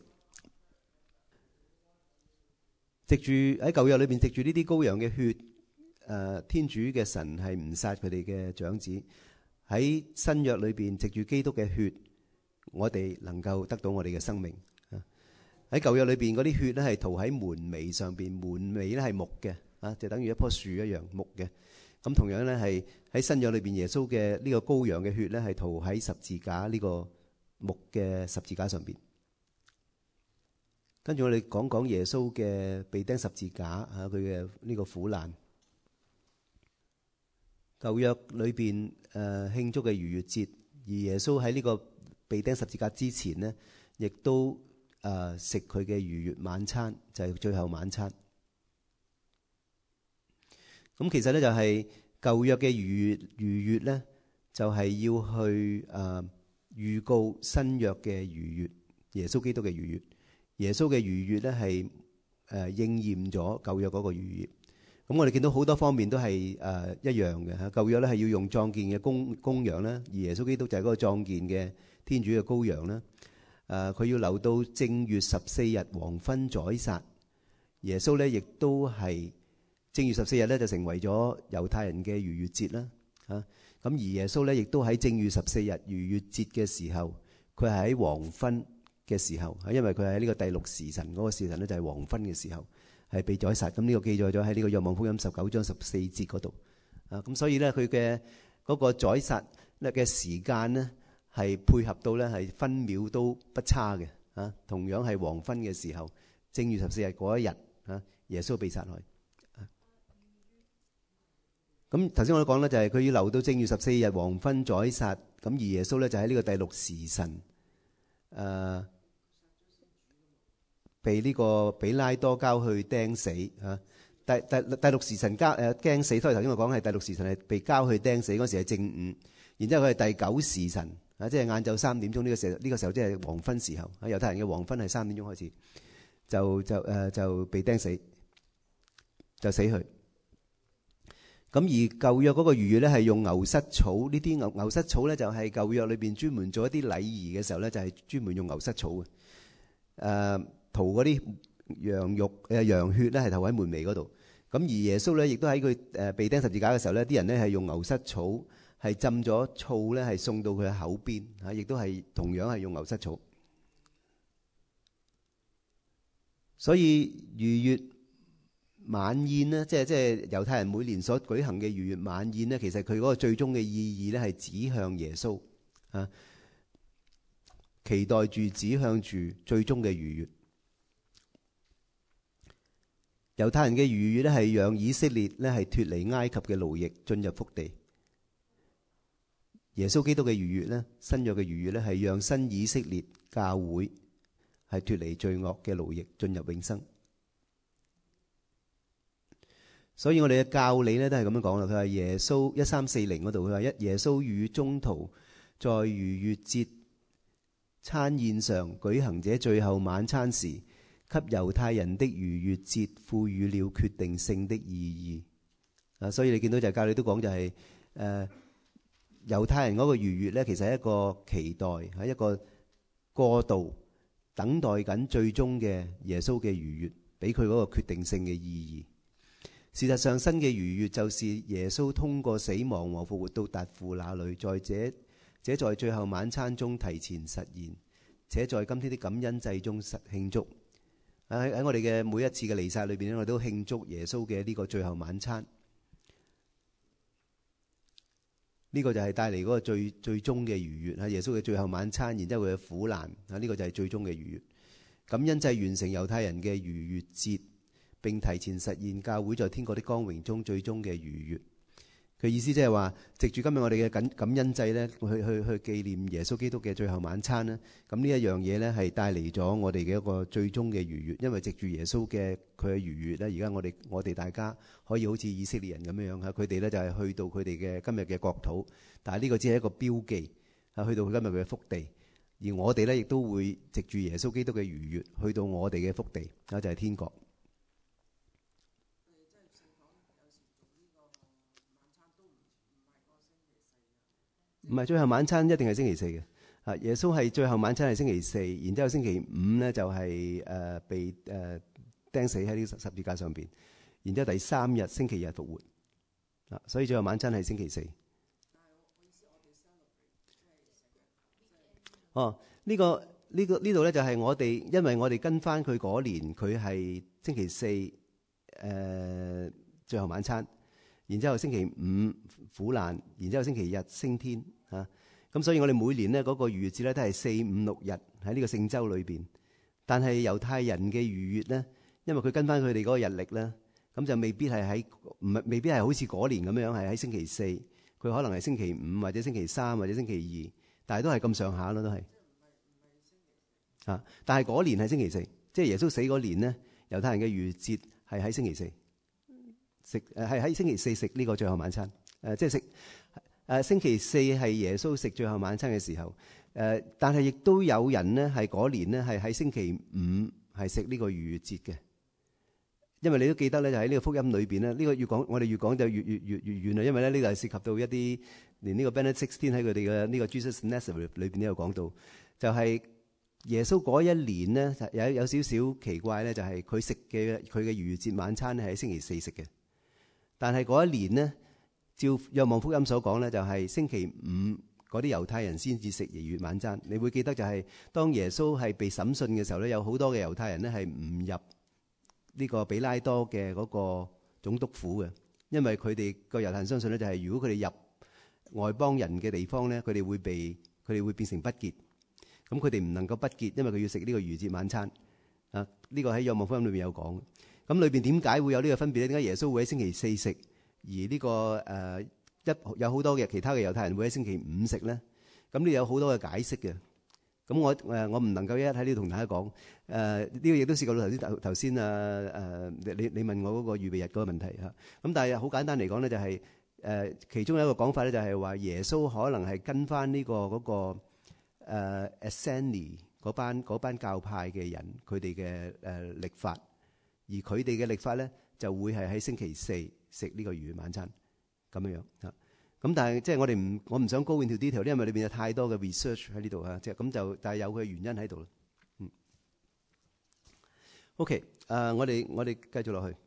藉住喺舊約裏邊，藉住呢啲羔羊嘅血，誒，天主嘅神係唔殺佢哋嘅長子。喺新約裏邊，藉住基督嘅血，我哋能夠得到我哋嘅生命。喺舊約裏邊嗰啲血咧係塗喺門楣上邊，門楣咧係木嘅啊，就等於一棵樹一樣木嘅。咁同樣咧係喺新約裏邊，耶穌嘅呢個羔羊嘅血咧係塗喺十字架呢個木嘅十字架上邊。跟住我哋講講耶穌嘅被釘十字架嚇，佢嘅呢個苦難。舊約裏邊誒慶祝嘅逾越節，而耶穌喺呢個被釘十字架之前呢，亦都誒食佢嘅逾越晚餐，就係最後晚餐。咁其實咧就係舊約嘅逾越逾越咧，就係要去誒預告新約嘅逾越，耶穌基督嘅逾越。耶穌嘅逾越咧係誒應驗咗舊約嗰個逾越。咁我哋見到好多方面都係誒一樣嘅嚇。舊約咧係要用壯健嘅公公羊啦，而耶穌基督就係嗰個壯健嘅天主嘅羔羊啦。誒佢要留到正月十四日黃昏宰殺。耶穌咧亦都係正月十四日咧就成為咗猶太人嘅逾越節啦嚇。咁而耶穌咧亦都喺正月十四日逾越節嘅時候，佢係喺黃昏嘅時候，因為佢喺呢個第六時辰，嗰個時辰咧就係黃昏嘅時候係被宰殺。咁呢個記載咗喺呢個《若望福音》十九章十四節嗰度啊。咁所以咧佢嘅嗰個宰殺咧嘅時間呢係配合到咧係分秒都不差嘅啊。同樣係黃昏嘅時候，正月十四日嗰一日啊，耶穌被殺害。咁頭先我都講咧，就係佢要留到正月十四日黃昏宰殺。咁而耶穌咧就喺呢個第六時辰誒。被呢個比拉多交去釘死嚇，第第第六時辰交誒釘死。所以頭先我講係第六時辰係被交去釘死嗰時係正午，然之後佢係第九時辰啊，即係晏晝三點鐘呢個時呢個時候即係黃昏時候啊。猶太人嘅黃昏係三點鐘開始，就就誒就被釘死，就死去。咁而舊約嗰個逾越咧係用牛膝草，呢啲牛牛膝草咧就係舊約裏邊專門做一啲禮儀嘅時候咧就係專門用牛膝草嘅誒。塗嗰啲羊肉誒羊血咧係塗喺門楣嗰度。咁而耶穌咧亦都喺佢誒被釘十字架嘅時候咧，啲人咧係用牛膝草係浸咗醋咧係送到佢嘅口邊嚇，亦都係同樣係用牛膝草。所以逾越晚宴呢，即係即係猶太人每年所舉行嘅逾越晚宴呢，其實佢嗰個最終嘅意義咧係指向耶穌啊，期待住指向住最終嘅逾越。猶太人嘅逾越咧係讓以色列咧係脫離埃及嘅奴役，進入福地。耶穌基督嘅逾越咧，新約嘅逾越咧係讓新以色列教會係脫離罪惡嘅奴役，進入永生。所以我哋嘅教理咧都係咁樣講啦。佢話耶穌一三四零嗰度，佢話一耶穌與宗徒在逾越節餐宴上舉行這最後晚餐時，給猶太人的逾越節賦予了決定性的意義啊。所以你見到就教理都講就係誒猶太人嗰個逾越咧，其實係一個期待，係一個過渡，等待緊最終嘅耶穌嘅逾越，俾佢嗰個決定性嘅意義。事實上，新嘅逾越就是耶穌通過死亡和復活到達父那裏，在這這在最後晚餐中提前實現，且在今天的感恩祭中實慶祝。喺喺我哋嘅每一次嘅彌撒裏邊咧，我哋都慶祝耶穌嘅呢個最後晚餐。呢個就係帶嚟嗰個最最終嘅逾越，喺耶穌嘅最後晚餐，然之後佢嘅苦難啊，呢個就係最終嘅逾越。感恩祭完成猶太人嘅逾越節，並提前實現教會在天國的光榮中最終嘅逾越。佢意思即係話，藉住今日我哋嘅感感恩祭咧，去去去紀念耶穌基督嘅最後晚餐咧。咁呢一樣嘢咧，係帶嚟咗我哋嘅一個最終嘅逾越。因為藉住耶穌嘅佢嘅逾越咧，而家我哋我哋大家可以好似以色列人咁樣樣嚇，佢哋咧就係去到佢哋嘅今日嘅國土。但係呢個只係一個標記嚇，去到佢今日嘅福地。而我哋咧亦都會藉住耶穌基督嘅逾越，去到我哋嘅福地啊，就係天國。 唔係，最後晚餐一定係星期四嘅。啊，耶穌係最後晚餐係星期四，然之後星期五咧就係、是、誒、呃、被誒、呃、釘死喺呢十字架上邊，然之後第三日星期日復活。啊，所以最後晚餐係星期四。哦，呢、這個呢、這個呢度咧就係我哋，因為我哋跟翻佢嗰年，佢係星期四誒、呃、最後晚餐，然之後星期五苦難，然之後星期日升天啊。咁所以我哋每年咧嗰個逾越節咧都係四五六日喺呢個聖週裏邊。但係猶太人嘅逾越咧，因為佢跟翻佢哋嗰個日曆咧，咁就未必係喺唔係未必係好似嗰年咁樣係喺星期四，佢可能係星期五或者星期三或者星期二，但係都係咁上下咯，都係。啊！但係嗰年係星期四，即係耶穌死嗰年咧，猶太人嘅逾越節係喺星期四食，誒係喺星期四食呢個最後晚餐。誒、呃、即係食誒星期四係耶穌食最後晚餐嘅時候。誒、呃，但係亦都有人咧係嗰年咧係喺星期五係食呢個逾越節嘅。因為你都記得咧，就喺呢個福音裏邊咧，呢、這個越講我哋越講就越越越越遠啦。因為咧呢個係涉及到一啲連呢個 Benedict sixteen 喺佢哋嘅呢個 Jesus Nazareth 裏邊都有講到，就係、是。耶穌嗰一年咧，有有少少奇怪咧，就係佢食嘅佢嘅逾越節晚餐係喺星期四食嘅。但係嗰一年咧，照《若望福音》所講咧，就係星期五嗰啲猶太人先至食逾越晚餐。你會記得就係當耶穌係被審訊嘅時候咧，有好多嘅猶太人咧係唔入呢個比拉多嘅嗰個總督府嘅，因為佢哋個猶太人相信咧，就係如果佢哋入外邦人嘅地方咧，佢哋會被佢哋會變成不潔。咁佢哋唔能夠不潔，因為佢要食呢個逾越節晚餐啊！呢個喺《若望福音》裏邊有講。咁裏邊點解會有呢個分別咧？點解耶穌會喺星期四食，而呢、這個誒、呃、一有好多嘅其他嘅猶太人會喺星期五食咧？咁呢有好多嘅解釋嘅。咁我誒、呃、我唔能夠一一喺呢度同大家講。誒、呃、呢、這個亦都試過到頭先頭頭先啊誒你你問我嗰個預備日嗰個問題嚇。咁但係好簡單嚟講咧，就係、是、誒、呃、其中有一個講法咧，就係話耶穌可能係跟翻呢、這個嗰、那個。誒 Esseni 嗰班嗰班教派嘅人，佢哋嘅誒曆法，而佢哋嘅曆法咧就會係喺星期四食呢個逾越晚餐咁樣樣嚇。咁但係即係我哋唔我唔想 go into detail，因為裏邊有太多嘅 research 喺呢度嚇，即係咁就但係有佢嘅原因喺度咯。嗯。OK，誒我哋我哋繼續落去。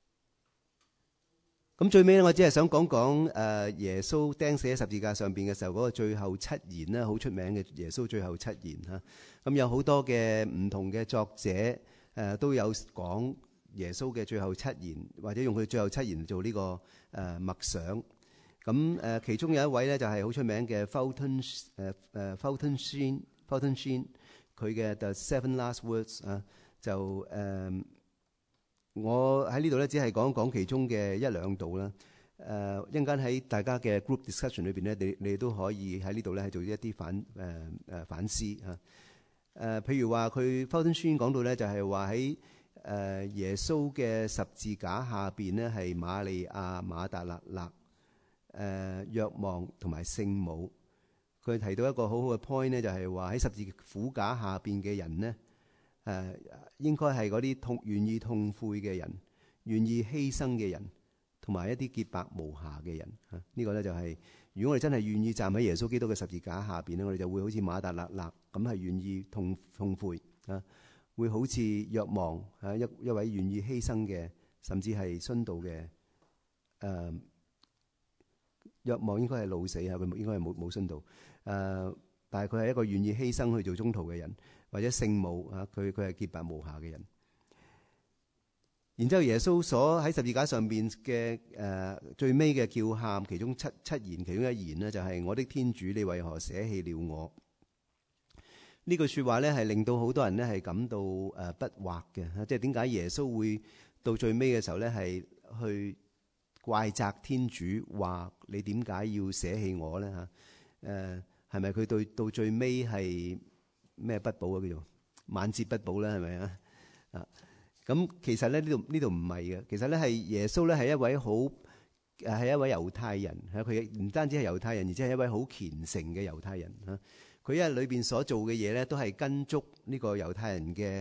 咁最尾咧，我只係想講講誒耶穌釘死喺十字架上邊嘅時候嗰個最後七言啦，好出名嘅耶穌最後七言嚇。咁有好多嘅唔同嘅作者誒都有講耶穌嘅最後七言，或者用佢最後七言做呢個誒默想。咁誒其中有一位咧就係好出名嘅 Fulton 誒誒 Fulton Sheen Fulton Sheen 佢嘅 The Seven Last Words 啊，就誒。我喺呢度咧，只係講講其中嘅一兩度啦。誒，一陣間喺大家嘅 group discussion 裏邊咧，你你都可以喺呢度咧係做一啲反誒誒、呃、反思嚇。誒、呃，譬如話佢 Fulton Sheen 講到咧，就係話喺誒耶穌嘅十字架下邊咧，係瑪利亞、馬達勒納、誒若望同埋聖母。佢提到一個好好嘅 point 咧，就係話喺十字苦架下邊嘅人咧。誒、呃、應該係嗰啲痛願意痛悔嘅人，願意犧牲嘅人，同埋一啲潔白無瑕嘅人嚇。呢、這個咧就係、是、如果我哋真係願意站喺耶穌基督嘅十字架下邊咧，我哋就會好似馬達勒納咁係願意痛痛悔啊，會好似若望啊一一位願意犧牲嘅，甚至係殉道嘅誒。若望應該係老死啊，佢應該係冇冇殉道誒、呃，但係佢係一個願意犧牲去做中途嘅人。或者聖母啊，佢佢係潔白無瑕嘅人。然之後耶穌所喺十字架上邊嘅誒最尾嘅叫喊，其中七七言其中一言呢，就係、是、我的天主，你為何捨棄了我？呢句説話咧係令到好多人咧係感到誒、呃、不惑嘅，即係點解耶穌會到最尾嘅時候咧係去怪責天主，話你點解要捨棄我咧嚇？誒係咪佢到到最尾係？咩不保啊？叫做晚節不保啦，係咪啊？啊，咁其實咧呢度呢度唔係嘅，其實咧係耶穌咧係一位好誒係一位猶太人嚇，佢唔單止係猶太人，而且係一位好虔誠嘅猶太人嚇。佢因為裏邊所做嘅嘢咧，都係跟足呢個猶太人嘅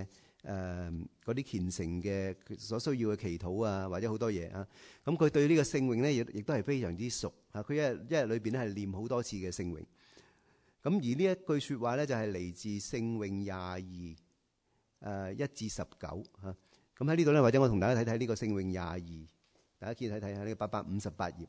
誒嗰啲虔誠嘅所需要嘅祈禱啊，或者好多嘢啊。咁佢對呢個聖詠咧，亦亦都係非常之熟啊。佢一日一日裏邊咧係念好多次嘅聖詠。咁而呢一句説話咧，就係嚟自聖詠廿二誒一至十九嚇。咁喺呢度咧，或者我同大家睇睇呢個聖詠廿二，大家見睇睇下呢個八百五十八頁。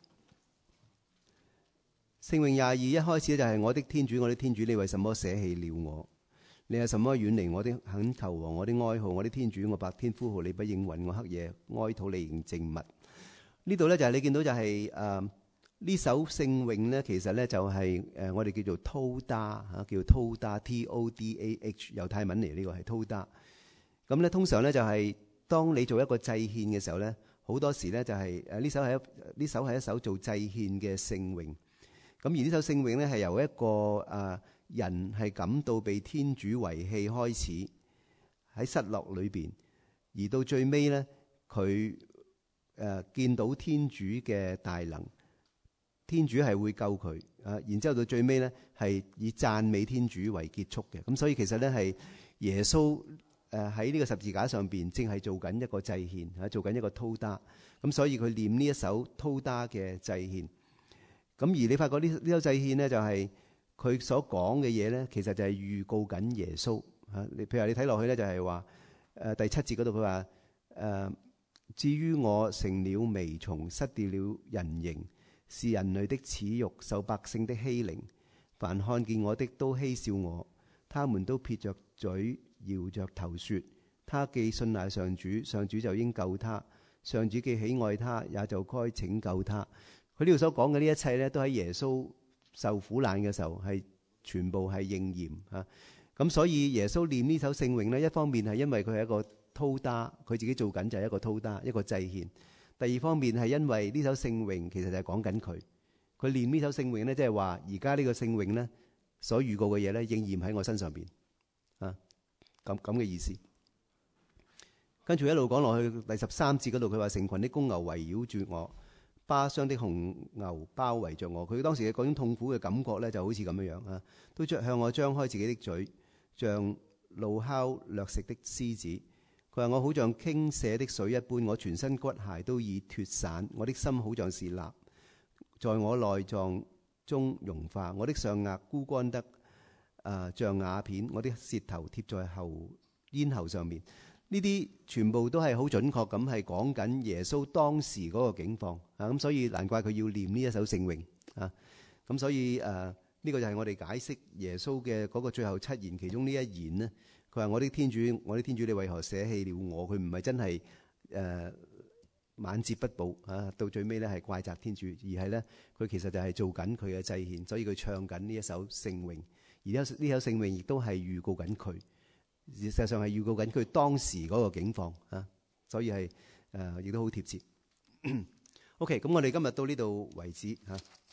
聖詠廿二一開始咧就係我的天主，我的天主，你為什麼捨棄了我？你係什麼遠離我的懇求和我的哀號？我的天主，我白天呼號你不應允，我黑夜哀禱你仍靜默。呢度咧就係你見到就係誒呢首聖詠咧，其實咧就係誒我哋叫做 Todah 嚇，叫 Todah T O D A H 猶太文嚟，呢個係 Todah。咁咧通常咧就係當你做一個祭獻嘅時候咧，好多時咧就係誒呢首係一呢首係一首做祭獻嘅聖詠。咁而呢首聖詠咧係由一個誒人係感到被天主遺棄開始，喺失落裏邊，而到最尾咧佢誒見到天主嘅大能，天主係會救佢啊！然之後到最尾咧係以讚美天主為結束嘅。咁所以其實咧係耶穌誒喺呢個十字架上邊正係做緊一個祭獻啊，做緊一個 Todah。咁所以佢念呢一首 Todah 嘅祭獻。咁而你發覺呢呢首祭獻咧就係佢所講嘅嘢咧，其實就係預告緊耶穌嚇。你譬如話你睇落去咧就係話誒第七節嗰度佢話誒至於我成了微蟲，失掉了人形，是人類的恥辱，受百姓的欺凌。凡看見我的都嬉笑我，他們都撇着嘴搖着頭說：他既信賴上主，上主就應救他；上主既喜愛他，也就該拯救他。佢呢度所講嘅呢一切咧，都喺耶穌受苦難嘅時候係全部係應驗嚇。咁所以耶穌念呢首聖詠咧，一方面係因為佢係一個 Todah，佢自己做緊就係一個 Todah，一個祭獻。第二方面係因為呢首聖詠其實就係講緊佢，佢念呢首聖詠咧，即係話而家呢個聖詠咧所預告嘅嘢咧應驗喺我身上邊啊，咁咁嘅意思。跟住一路講落去第十三節嗰度，佢話成群的公牛圍繞住我，巴商的紅牛包圍着我。佢當時嘅嗰種痛苦嘅感覺咧，就好似咁樣樣啊，都向我張開自己的嘴，像怒哮掠食的獅子。佢話我好像傾瀉的水一般，我全身骨骸都已脫散，我的心好像是蠟，在我內臟中融化，我的上顎枯乾得啊像瓦片，我的舌頭貼在喉咽喉上面。呢啲全部都係好準確咁係講緊耶穌當時嗰個境況啊，咁所以難怪佢要念呢一首聖詠啊。咁所以誒呢、這個就係我哋解釋耶穌嘅嗰個最後七言其中呢一言呢，佢話我的天主，我的天主，你為何捨棄了我？佢唔係真係誒晚節不保啊，到最尾咧係怪責天主，而係咧佢其實就係做緊佢嘅祭獻，所以佢唱緊呢一首聖詠，而呢首呢首聖詠亦都係預告緊佢。事實上係預告緊佢當時嗰個境況啊，所以係誒亦都好貼切。OK，咁我哋今日到呢度為止嚇。